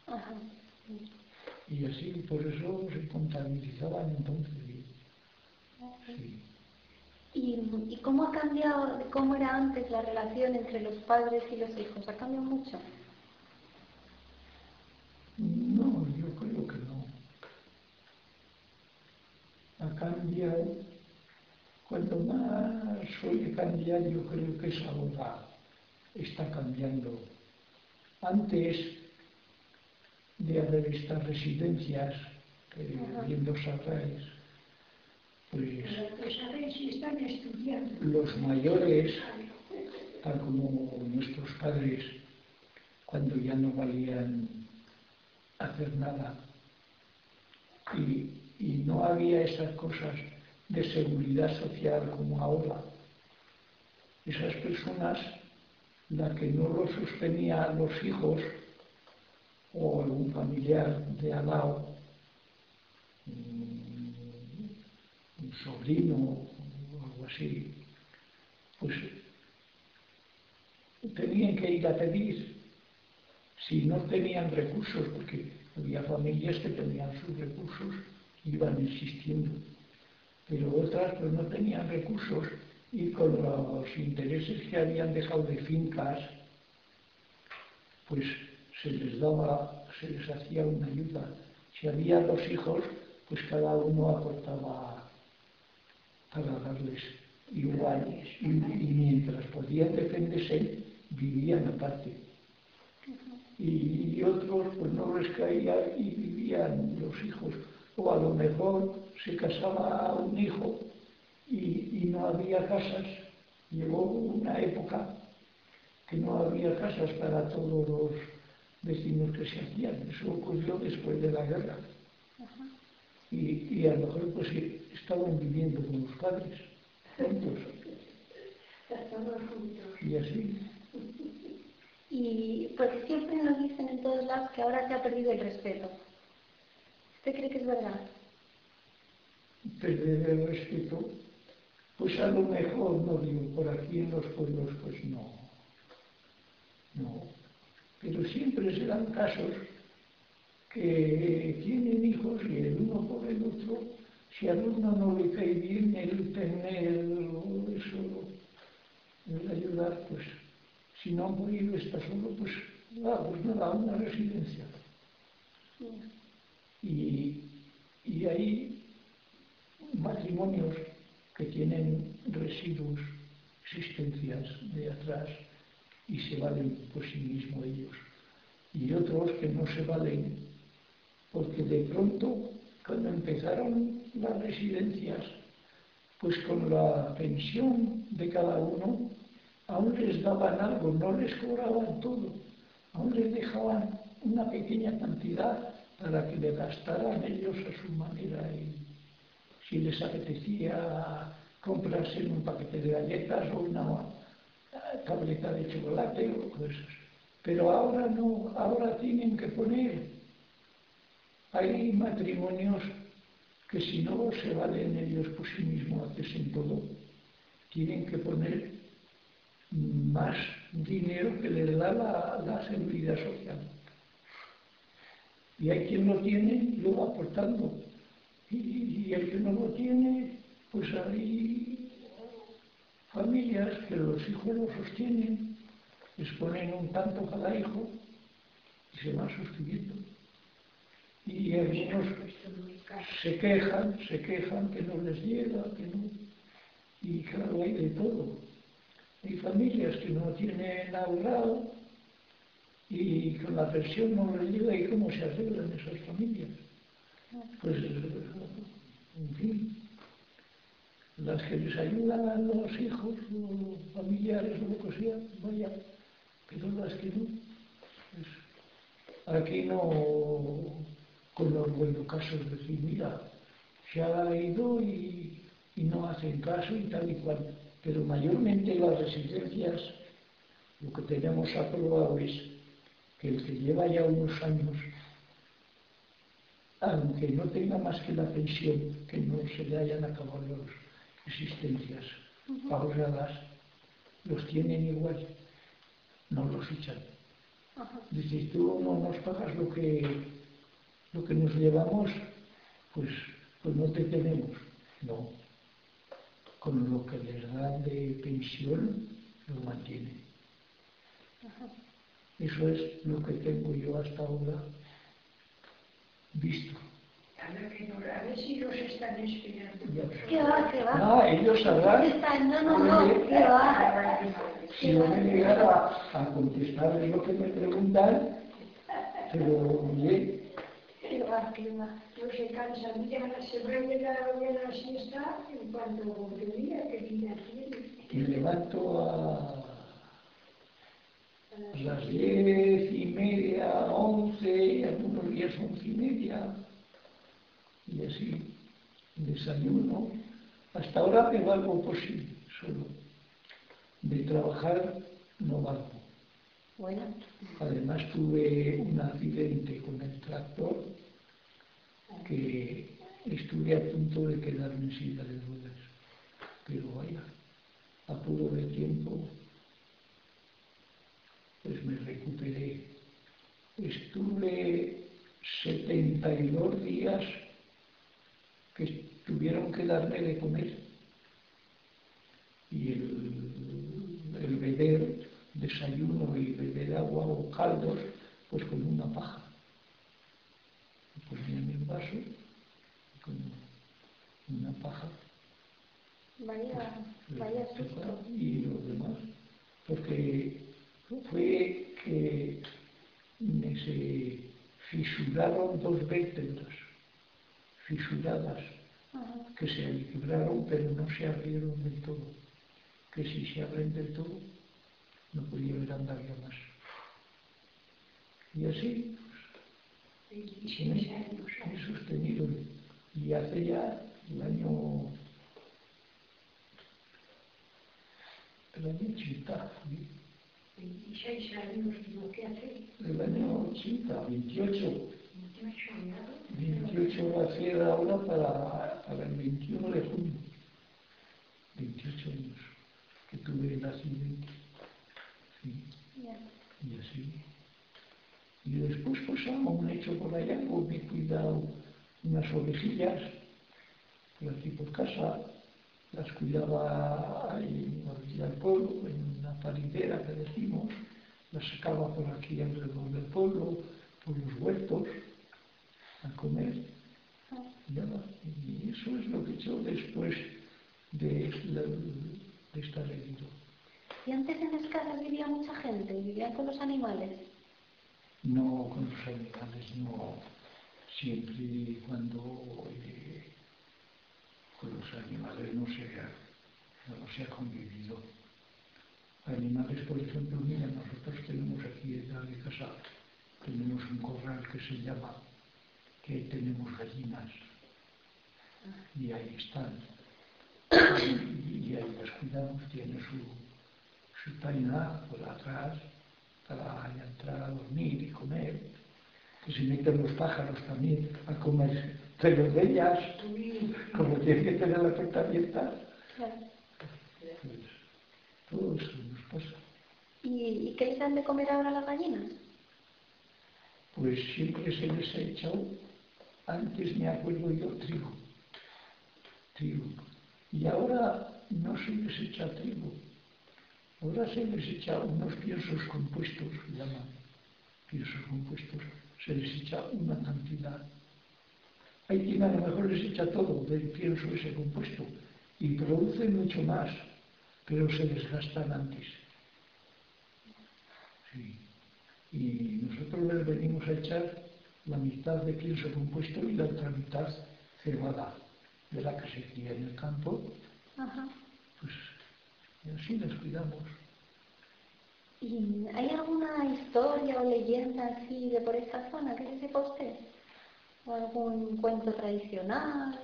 Y así, por eso se contabilizaban entonces. Sí. ¿Y cómo ha cambiado, cómo era antes la relación entre los padres y los hijos? ¿Ha cambiado mucho? No, yo creo que no. Ha cambiado. Cuando más suele cambiar, yo creo que es ahora. Está cambiando. Antes de haber estas residencias, viendo sabrás, pues los mayores, tal como nuestros padres, cuando ya no valían hacer nada, y no había esas cosas de seguridad social como ahora, esas personas, la que no lo sostenía los hijos o algún familiar de al lado, sobrino o algo así, pues tenían que ir a pedir, si no tenían recursos, porque había familias que tenían sus recursos y iban existiendo, pero otras pues no tenían recursos y con los intereses que habían dejado de fincas, pues se les hacía una ayuda. Si había 2 hijos, pues cada uno aportaba para darles igual, y mientras podían defenderse, vivían aparte. Y otros, pues no les caía y vivían los hijos, o a lo mejor se casaba un hijo y no había casas. Llegó una época que no había casas para todos los vecinos que se hacían. Eso ocurrió después de la guerra. Y a lo mejor pues estaban viviendo con los padres juntos. Y así. Y pues siempre nos dicen en todos lados que ahora se ha perdido el respeto. ¿Usted cree que es verdad? Perder el respeto, pues a lo mejor, no digo, por aquí en los pueblos, pues no. Pero siempre se dan casos que tienen hijos y el uno por el otro, si al uno no le cae bien el tener eso, el ayudar, pues si no han podido estar solo, pues nada, una residencia. Y hay matrimonios que tienen residuos, existencias de atrás y se valen por sí mismos ellos. Y otros que no se valen porque de pronto, cuando empezaron las residencias, pues con la pensión de cada uno, aún les daban algo, no les cobraban todo, aún les dejaban una pequeña cantidad para que le gastaran ellos a su manera. Y si les apetecía comprarse un paquete de galletas o una tableta de chocolate o cosas. Pero ahora no, ahora tienen que poner. Hay matrimonios que si no se valen ellos por sí mismos, hacen todo, tienen que poner más dinero que les da la seguridad social. Y hay quien lo tiene y lo va aportando. Y el que no lo tiene, pues hay familias que los hijos lo sostienen, les ponen un tanto cada hijo y se van suscribiendo. Y algunos se quejan que no les llega, que no. Y claro, hay de todo. Hay familias que no tienen ahorrado y con la pensión no les llega. ¿Y cómo se arreglan esas familias? Pues, en fin, las que les ayudan a los hijos o familiares o lo que sea, vaya, pero las que no, pues, aquí no conozco casos de decir, mira, se ha ido y no hacen caso y tal y cual. Pero mayormente las residencias, lo que tenemos aprobado es que el que lleva ya unos años, aunque no tenga más que la pensión, que no se le hayan acabado las existencias ahorradas, los tienen igual, no los echan. Dices, tú no nos pagas lo que nos llevamos, pues no te tenemos. No. Con lo que les dan de pensión, lo mantienen. Eso es lo que tengo yo hasta ahora visto. A ver si los están esperando. ¿Qué va? Ellos sabrán. No, ¿qué va? Si yo me llegara a contestarles lo que me preguntan, pero bien. ¿Qué va? No se cansan, ya se vuelven a la siesta en cuanto día que vida tiene. Me levanto a las 10:30, 11, algunos días 11:30, y así, desayuno. Hasta ahora me valgo posible, solo. De trabajar no valgo. Bueno. Además tuve un accidente con el tractor que estuve a punto de quedarme en silla de ruedas, pero vaya, apuro de tiempo, pues me recuperé. Estuve 72 días que tuvieron que darme de comer y el beber desayuno y beber agua o caldos, pues con una paja. Me ponía en el vaso con una paja. Vaya susto. Y lo demás, porque fue que me se fisuraron 2 vértebras fisuradas, que se equilibraron pero no se abrieron del todo, que si se abren del todo no podía ver andar ya más. Y así he sostenido, y hace ya el año 80, ¿sí? 26 años, ¿no? ¿Qué hace? El año 80, 28. 28 va a ser ahora para el 21 de junio. 28 años que tuve el accidente. Sí. Y así. Y después, pues, aún he hecho por allá, pues me he cuidado unas ovejillas por aquí por casa. Las cuidaba ahí en la orilla del pueblo, en una paridera que decimos. Las sacaba por aquí alrededor del pueblo, por los huertos, a comer. Y eso es lo que he hecho después de estar herido. ¿Y antes en las casas vivía mucha gente? ¿Vivían con los animales? No, con los animales no. Siempre y cuando con los animales no se ha convivido. Animales, por ejemplo, mira, nosotros tenemos aquí detrás de casa, tenemos un corral que se llama, que ahí tenemos gallinas, y ahí están, y ahí las cuidamos, tiene su taina por atrás, para entrar a dormir y comer, que se meten los pájaros también a comer pero de ellas, como tiene que tener la puerta abierta, pues todo eso nos pasa. ¿Y qué les dan de comer ahora a las gallinas? Pues siempre se les ha echado, antes me acuerdo yo, trigo. Y ahora no se les echa trigo, ahora se les echa unos piensos compuestos, se llaman piensos compuestos, se les echa una cantidad. Hay quien a lo mejor les echa todo del pienso ese compuesto y produce mucho más, pero se desgastan antes. Sí. Y nosotros les venimos a echar la mitad de pienso compuesto y la otra mitad cebada, de la que se cría en el campo. Pues y así les cuidamos. ¿Y hay alguna historia o leyenda así de por esta zona que se sepa usted? ¿O algún cuento tradicional?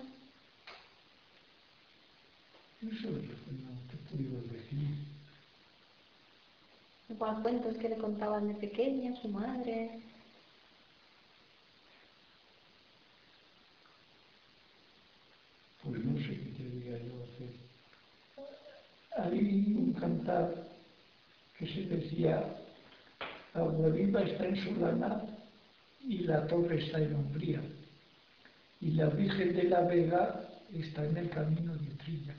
Eso es lo que no te puedo decir. ¿O cuentos que le contaban de pequeña su madre? Pues no sé qué te diga yo hacer. Hay un cantar que se decía: Aguaviva está en Solana y la torre está en Umbría, y la Virgen de la Vega está en el camino de Trilla.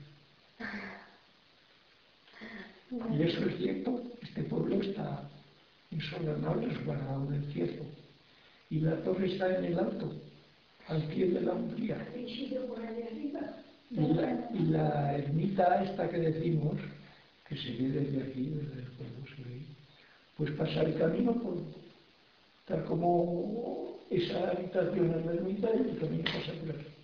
Y eso es cierto, este pueblo está en Solana, resguardado del Cierzo, y la torre está en el alto, al pie de la Umbría. Y la ermita esta que decimos, que se ve desde aquí, desde el pueblo se ve, pues pasa el camino por tal como esa habitación en la ermita y el camino pasa por aquí.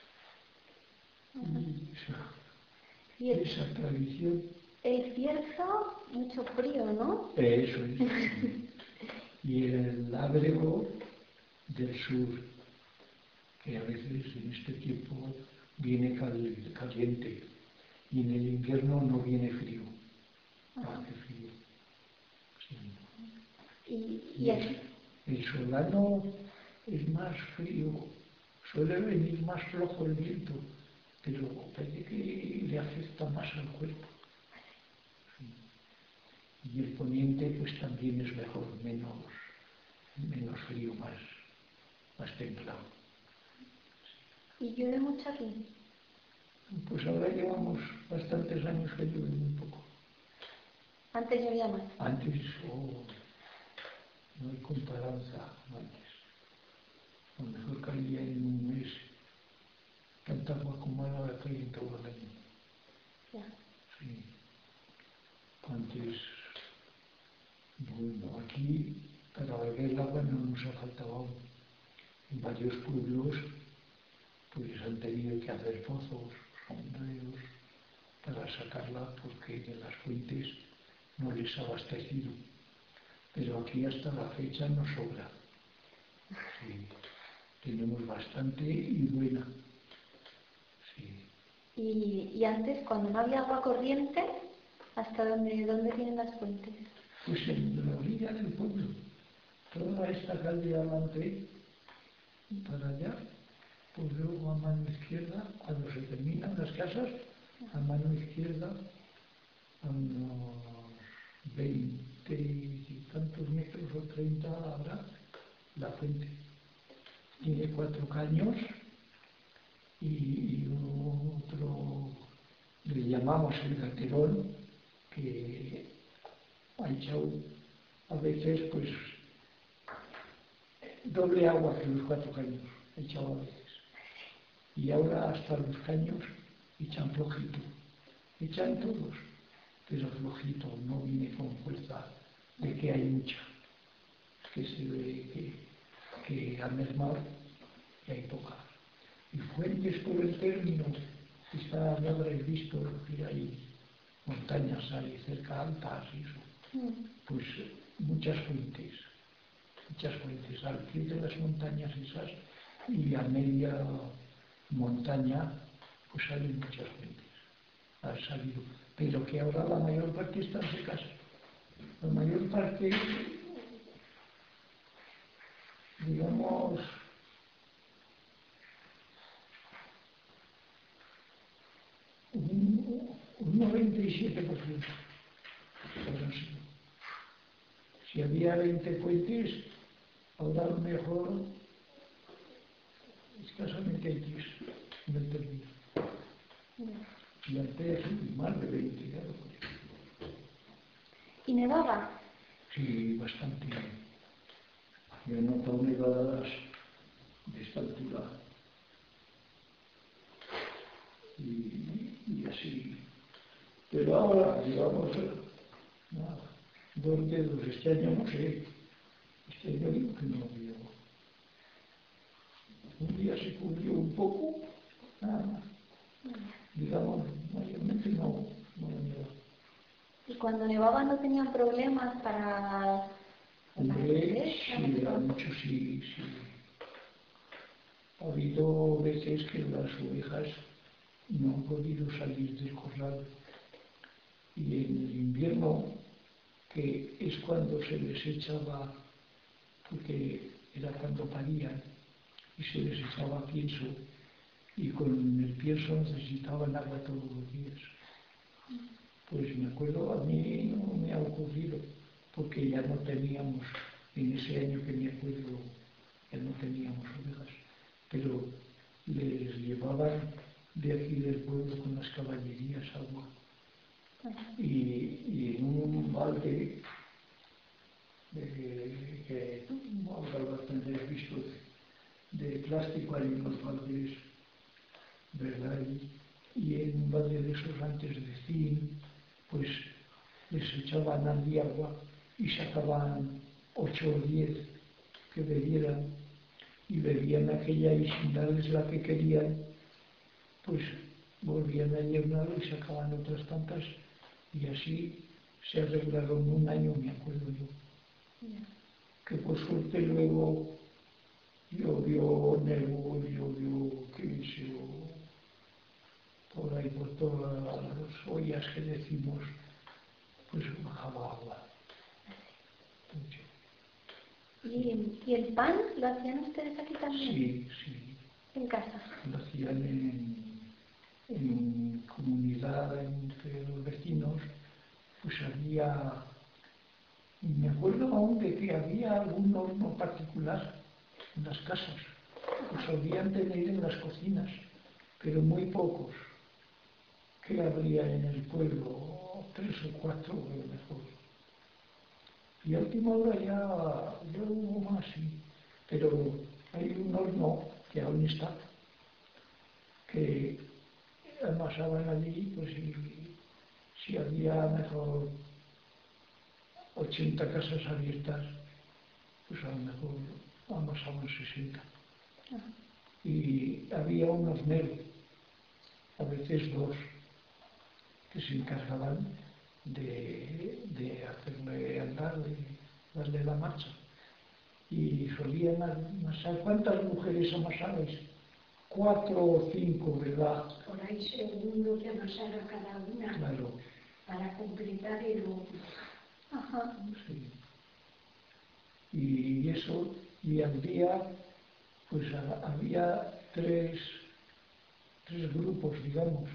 Y esa tradición. El Cierzo, mucho frío, ¿no? Eso es. Y el ábrego del sur, que a veces en este tiempo viene caliente y en el invierno no viene frío. Hace frío. Sí. Y el Solano es más frío, suele venir más flojo el viento, pero parece que le afecta más al cuerpo. Sí. Y el poniente pues también es mejor, menos frío, más templado. ¿Y llueve mucho aquí? Pues ahora llevamos bastantes años que llueve muy poco. Antes llovía más. Antes, no hay comparanza antes. A lo mejor caía en un mes tanta agua como ahora cae en todo el año. Ya. Sí. Antes, bueno, aquí para beber el agua no nos ha faltado agua. En varios pueblos pues han tenido que hacer pozos, sondeos, para sacarla porque en las fuentes no les ha abastecido. Pero aquí hasta la fecha nos sobra. Sí. Tenemos bastante y buena. Sí. Y antes, cuando no había agua corriente, ¿hasta dónde tienen las fuentes? Pues en la orilla del pueblo, toda esta calle adelante, para allá, pues luego a mano izquierda, cuando se terminan las casas, a mano izquierda, a unos 20 y tantos metros o 30 habrá la fuente. Tiene 4 caños y otro, le llamamos el gaterón, que ha echado a veces pues doble agua que los 4 caños, ha echado a veces. Y ahora hasta los caños echan flojito. Echan todos, pero flojito, no viene con fuerza de que hay mucha. Que se ve que ha mermado y hay poca. Y fuentes por el término, quizá no habréis visto que hay montañas ahí cerca altas y eso. Pues muchas fuentes al pie de las montañas esas y a media montaña pues salen muchas fuentes. Ha salido, pero que ahora la mayor parte están secas. La mayor parte, digamos, un 97%. Ahora sí. Si había 20 fuentes, ahora a lo mejor escasamente hay 10 en el término. Y antes más de 20, claro. ¿Y nevaba? Sí, bastante. Yo he notado nevadas de esta altura. Y así. Pero ahora, digamos, nada, 2 dedos. Este año no sé. Este año digo que no había. Un día se cubrió un poco, nada más. Digamos, mayormente no nevaba. ¿Y cuando nevaba no tenían problemas para... Hombre, sí, a muchos sí. Ha habido veces que las ovejas no han podido salir del corral. Y en el invierno, que es cuando se les echaba, porque era cuando parían, y se les echaba pienso, y con el pienso necesitaban agua todos los días. Pues me acuerdo, a mí no me ha ocurrido, porque ya no teníamos, en ese año que me acuerdo, ya no teníamos ovejas, pero les llevaban de aquí del pueblo con las caballerías agua. Y en un balde, que ahora lo tendréis visto, de plástico, hay unos baldes, ¿verdad? Y en un balde de esos antes de zinc, pues les echaban al agua y sacaban 8 o 10 que bebieran y bebían aquella y sin darles la que querían, pues volvían a llenarlo y sacaban otras tantas y así se arreglaron un año, me acuerdo yo. Que por suerte luego llovió, nevó, llovió, qué sé yo, por ahí por todas las ollas que decimos, pues bajaba agua. Mucho. ¿Y el pan lo hacían ustedes aquí también? Sí, sí. En casa. Lo hacían en comunidad entre los vecinos, pues había, me acuerdo aún de que había algún horno particular en las casas, lo solían tener en las cocinas, pero muy pocos, que habría en el pueblo, 3 o 4 a lo mejor. Y a última hora ya hubo más, sí, pero hay un horno que aún está, que amasaban allí, pues si había mejor 80 casas abiertas, pues a lo mejor amasaban 60. Y había un hornero, a veces 2, que se encargaban de hacerle andar, de darle la marcha. Y solían amasar. ¿Cuántas mujeres amasabais? 4 o 5, ¿verdad? Por ahí según lo que amasara cada una, Claro. para completar el horno. Ajá. Sí. Y eso, y al día, pues había tres grupos, digamos.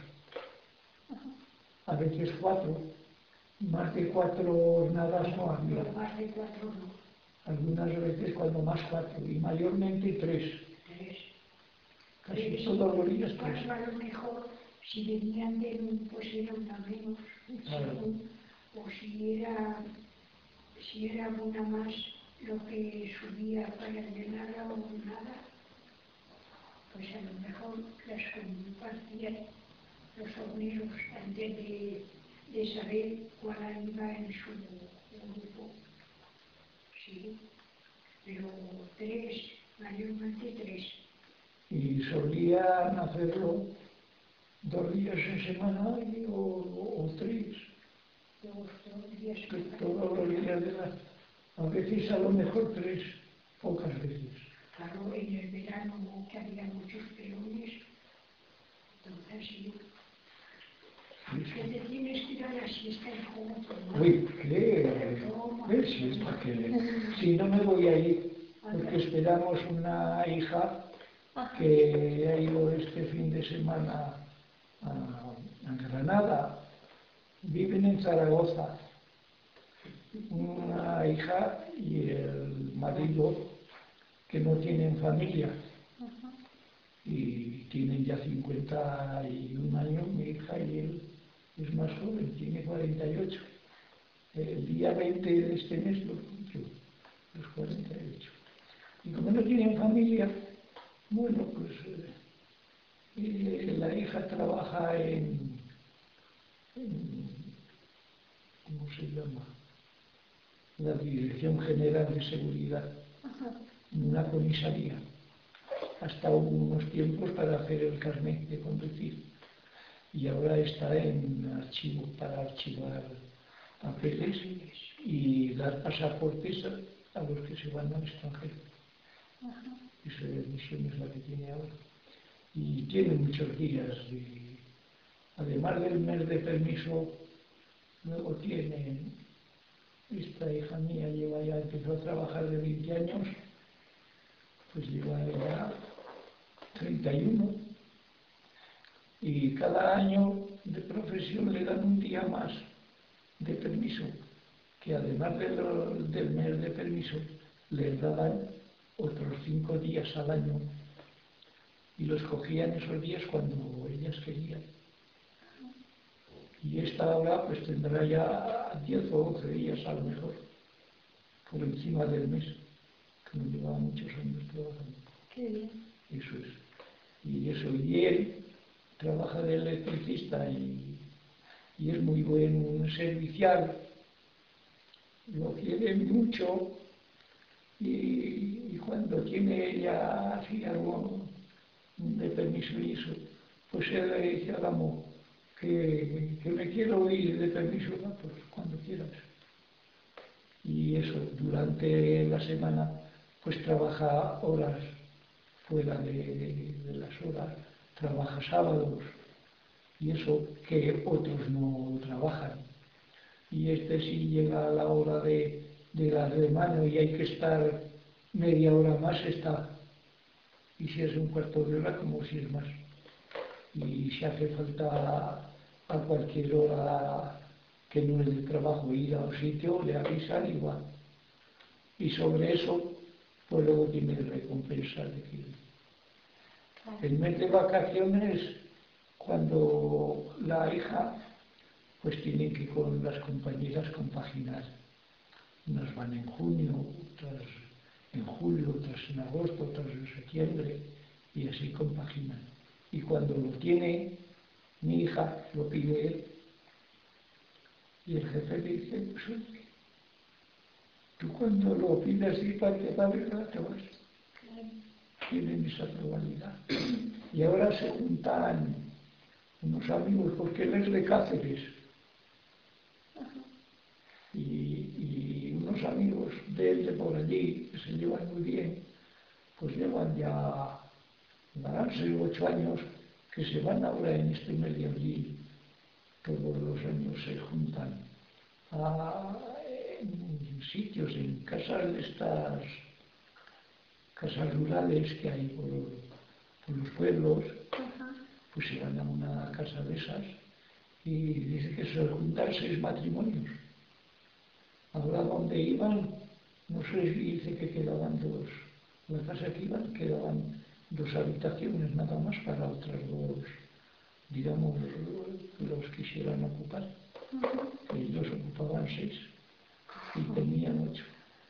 A veces 4, más de 4 jornadas no había. Pero más de 4 no. Algunas veces cuando más 4, y mayormente 3. 3. Casi todos los días 3. A lo mejor, si venían de pues era una menos, según, o si era una más lo que subía para llenarla o nada, pues a lo mejor las compartían los horneros antes de saber cuál iba en su grupo. Sí, pero 3, mayormente 3. Y solían hacerlo 2 días en semana o 3. 2 días. Que todos los días de la... A veces a lo mejor 3, pocas veces. Claro, en el verano que había muchos peones, entonces sí. Que te tienes que ir a la siesta en junio. Uy, ¿qué siesta? Si no me voy a ir, porque esperamos una hija que ha ido este fin de semana a Granada. Viven en Zaragoza. Una hija y el marido que no tienen familia. Y tienen ya 51 años, mi hija, y él es más joven, tiene 48. El día 20 de este mes los cumplió, los 48. Y como no tienen familia, bueno, pues la hija trabaja ¿cómo se llama? La Dirección General de Seguridad, en una comisaría, hasta unos tiempos para hacer el carnet de conducir. Y ahora está en archivo para archivar papeles y dar pasaportes a los que se van al extranjero. Esa misión es la que tiene ahora. Y tiene muchos días. Además del mes de permiso, luego tiene, esta hija mía empezó a trabajar de 20 años, pues lleva ya 31. Y cada año de profesión le dan un día más de permiso, que además del mes de permiso, les daban otros 5 días al año y los cogían esos días cuando ellas querían. Y esta ahora pues tendrá ya 10 o 11 días a lo mejor, por encima del mes, que no llevaba muchos años trabajando. Qué bien. Eso es. Y él trabaja de electricista y es muy buen servicial, lo quiere mucho y cuando tiene ella así algo de permiso y eso, pues él le dice al amo que me quiero ir de permiso, pues cuando quieras. Y eso, durante la semana, pues trabaja horas fuera de las horas, trabaja sábados, y eso que otros no trabajan. Y este sí llega a la hora de las de mano y hay que estar media hora más, está. y si es un cuarto de hora, como si es más. Y si hace falta a cualquier hora que no es de trabajo ir a un sitio, le avisan igual. Y sobre eso, pues luego tiene recompensa de que el mes de vacaciones, cuando la hija, pues tiene que con las compañeras compaginar. Unas van en junio, otras en julio, otras en agosto, otras en septiembre, y así compaginan. Y cuando lo tiene mi hija, lo pide él, y el jefe le dice, pues oye, tú cuando lo pides así para que valga, te vas. Tienen esa probabilidad. Y ahora se juntan unos amigos, porque él es de Cáceres, y unos amigos de él de por allí, que se llevan muy bien, pues llevan ya, van a ser 8 años, que se van ahora en este mes de abril, todos los años se juntan en sitios, en casas de estas, casas rurales que hay por los pueblos, pues se van a una casa de esas y dice que se juntan 6 matrimonios. Ahora donde iban, no sé si dice que quedaban 2, la casa que iban quedaban 2 habitaciones nada más para otras 2, digamos, los quisieran ocupar. Ellos ocupaban 6 y tenían 8.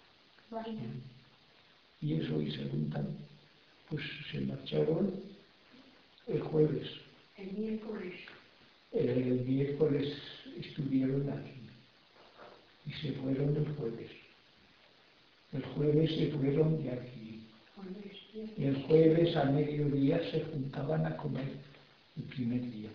Y eso, y se juntan, pues se marcharon el jueves. El miércoles. El miércoles estuvieron aquí y se fueron el jueves. El jueves se fueron de aquí. Y el jueves a mediodía se juntaban a comer el primer día.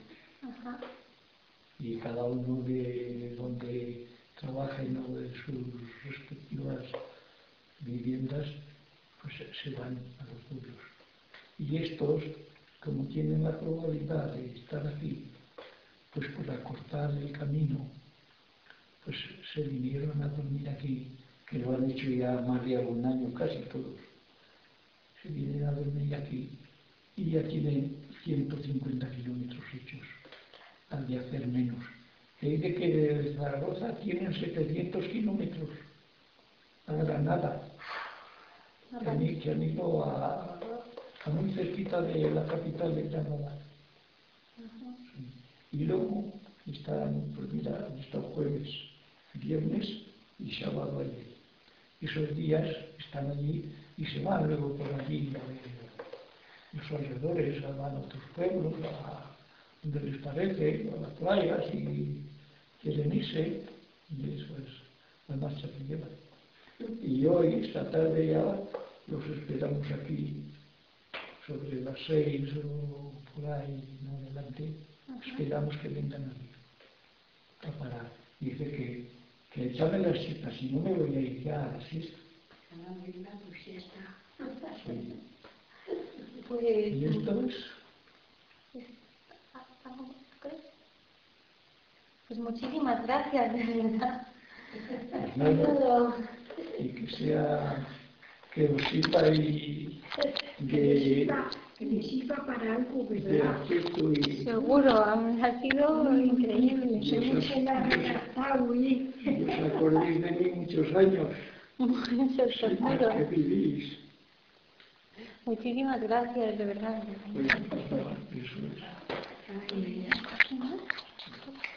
Y cada uno de donde trabaja en una de sus respectivas viviendas, pues se van a los pueblos. Y estos, como tienen la probabilidad de estar aquí, pues por acortar el camino, pues se vinieron a dormir aquí, que lo han hecho ya más de algún año, casi todos. Se vienen a dormir aquí y ya tienen 150 kilómetros hechos, al de hacer menos. Y de que de Zaragoza tienen 700 kilómetros a Granada, que han ido a muy cerquita de la capital de Granada. Y luego están, pues mira, han estado jueves, viernes y sábado allí. Esos días están allí y se van luego por allí a los alrededores, van a otros pueblos, a donde les parece, a las playas y quieren irse, y eso es la marcha que llevan. Y hoy, esta tarde ya, los esperamos aquí sobre las 6 o por ahí en adelante. Esperamos que vengan aquí a parar. Dice que echarme la siesta, si no me voy a ir ya a la siesta. Sí. ¿Y esto es? Pues muchísimas gracias, de verdad. Bueno, y que sea, que os sirva y que me sirva para algo, de ¿verdad? afecto y Seguro, ha sido increíble. Se la ha redactado, ¿eh? y os acordéis de mí muchos años, Muchos que seguros. vivís. Muchísimas gracias, de verdad. Pues, eso es. Ay, ¿Aquí más?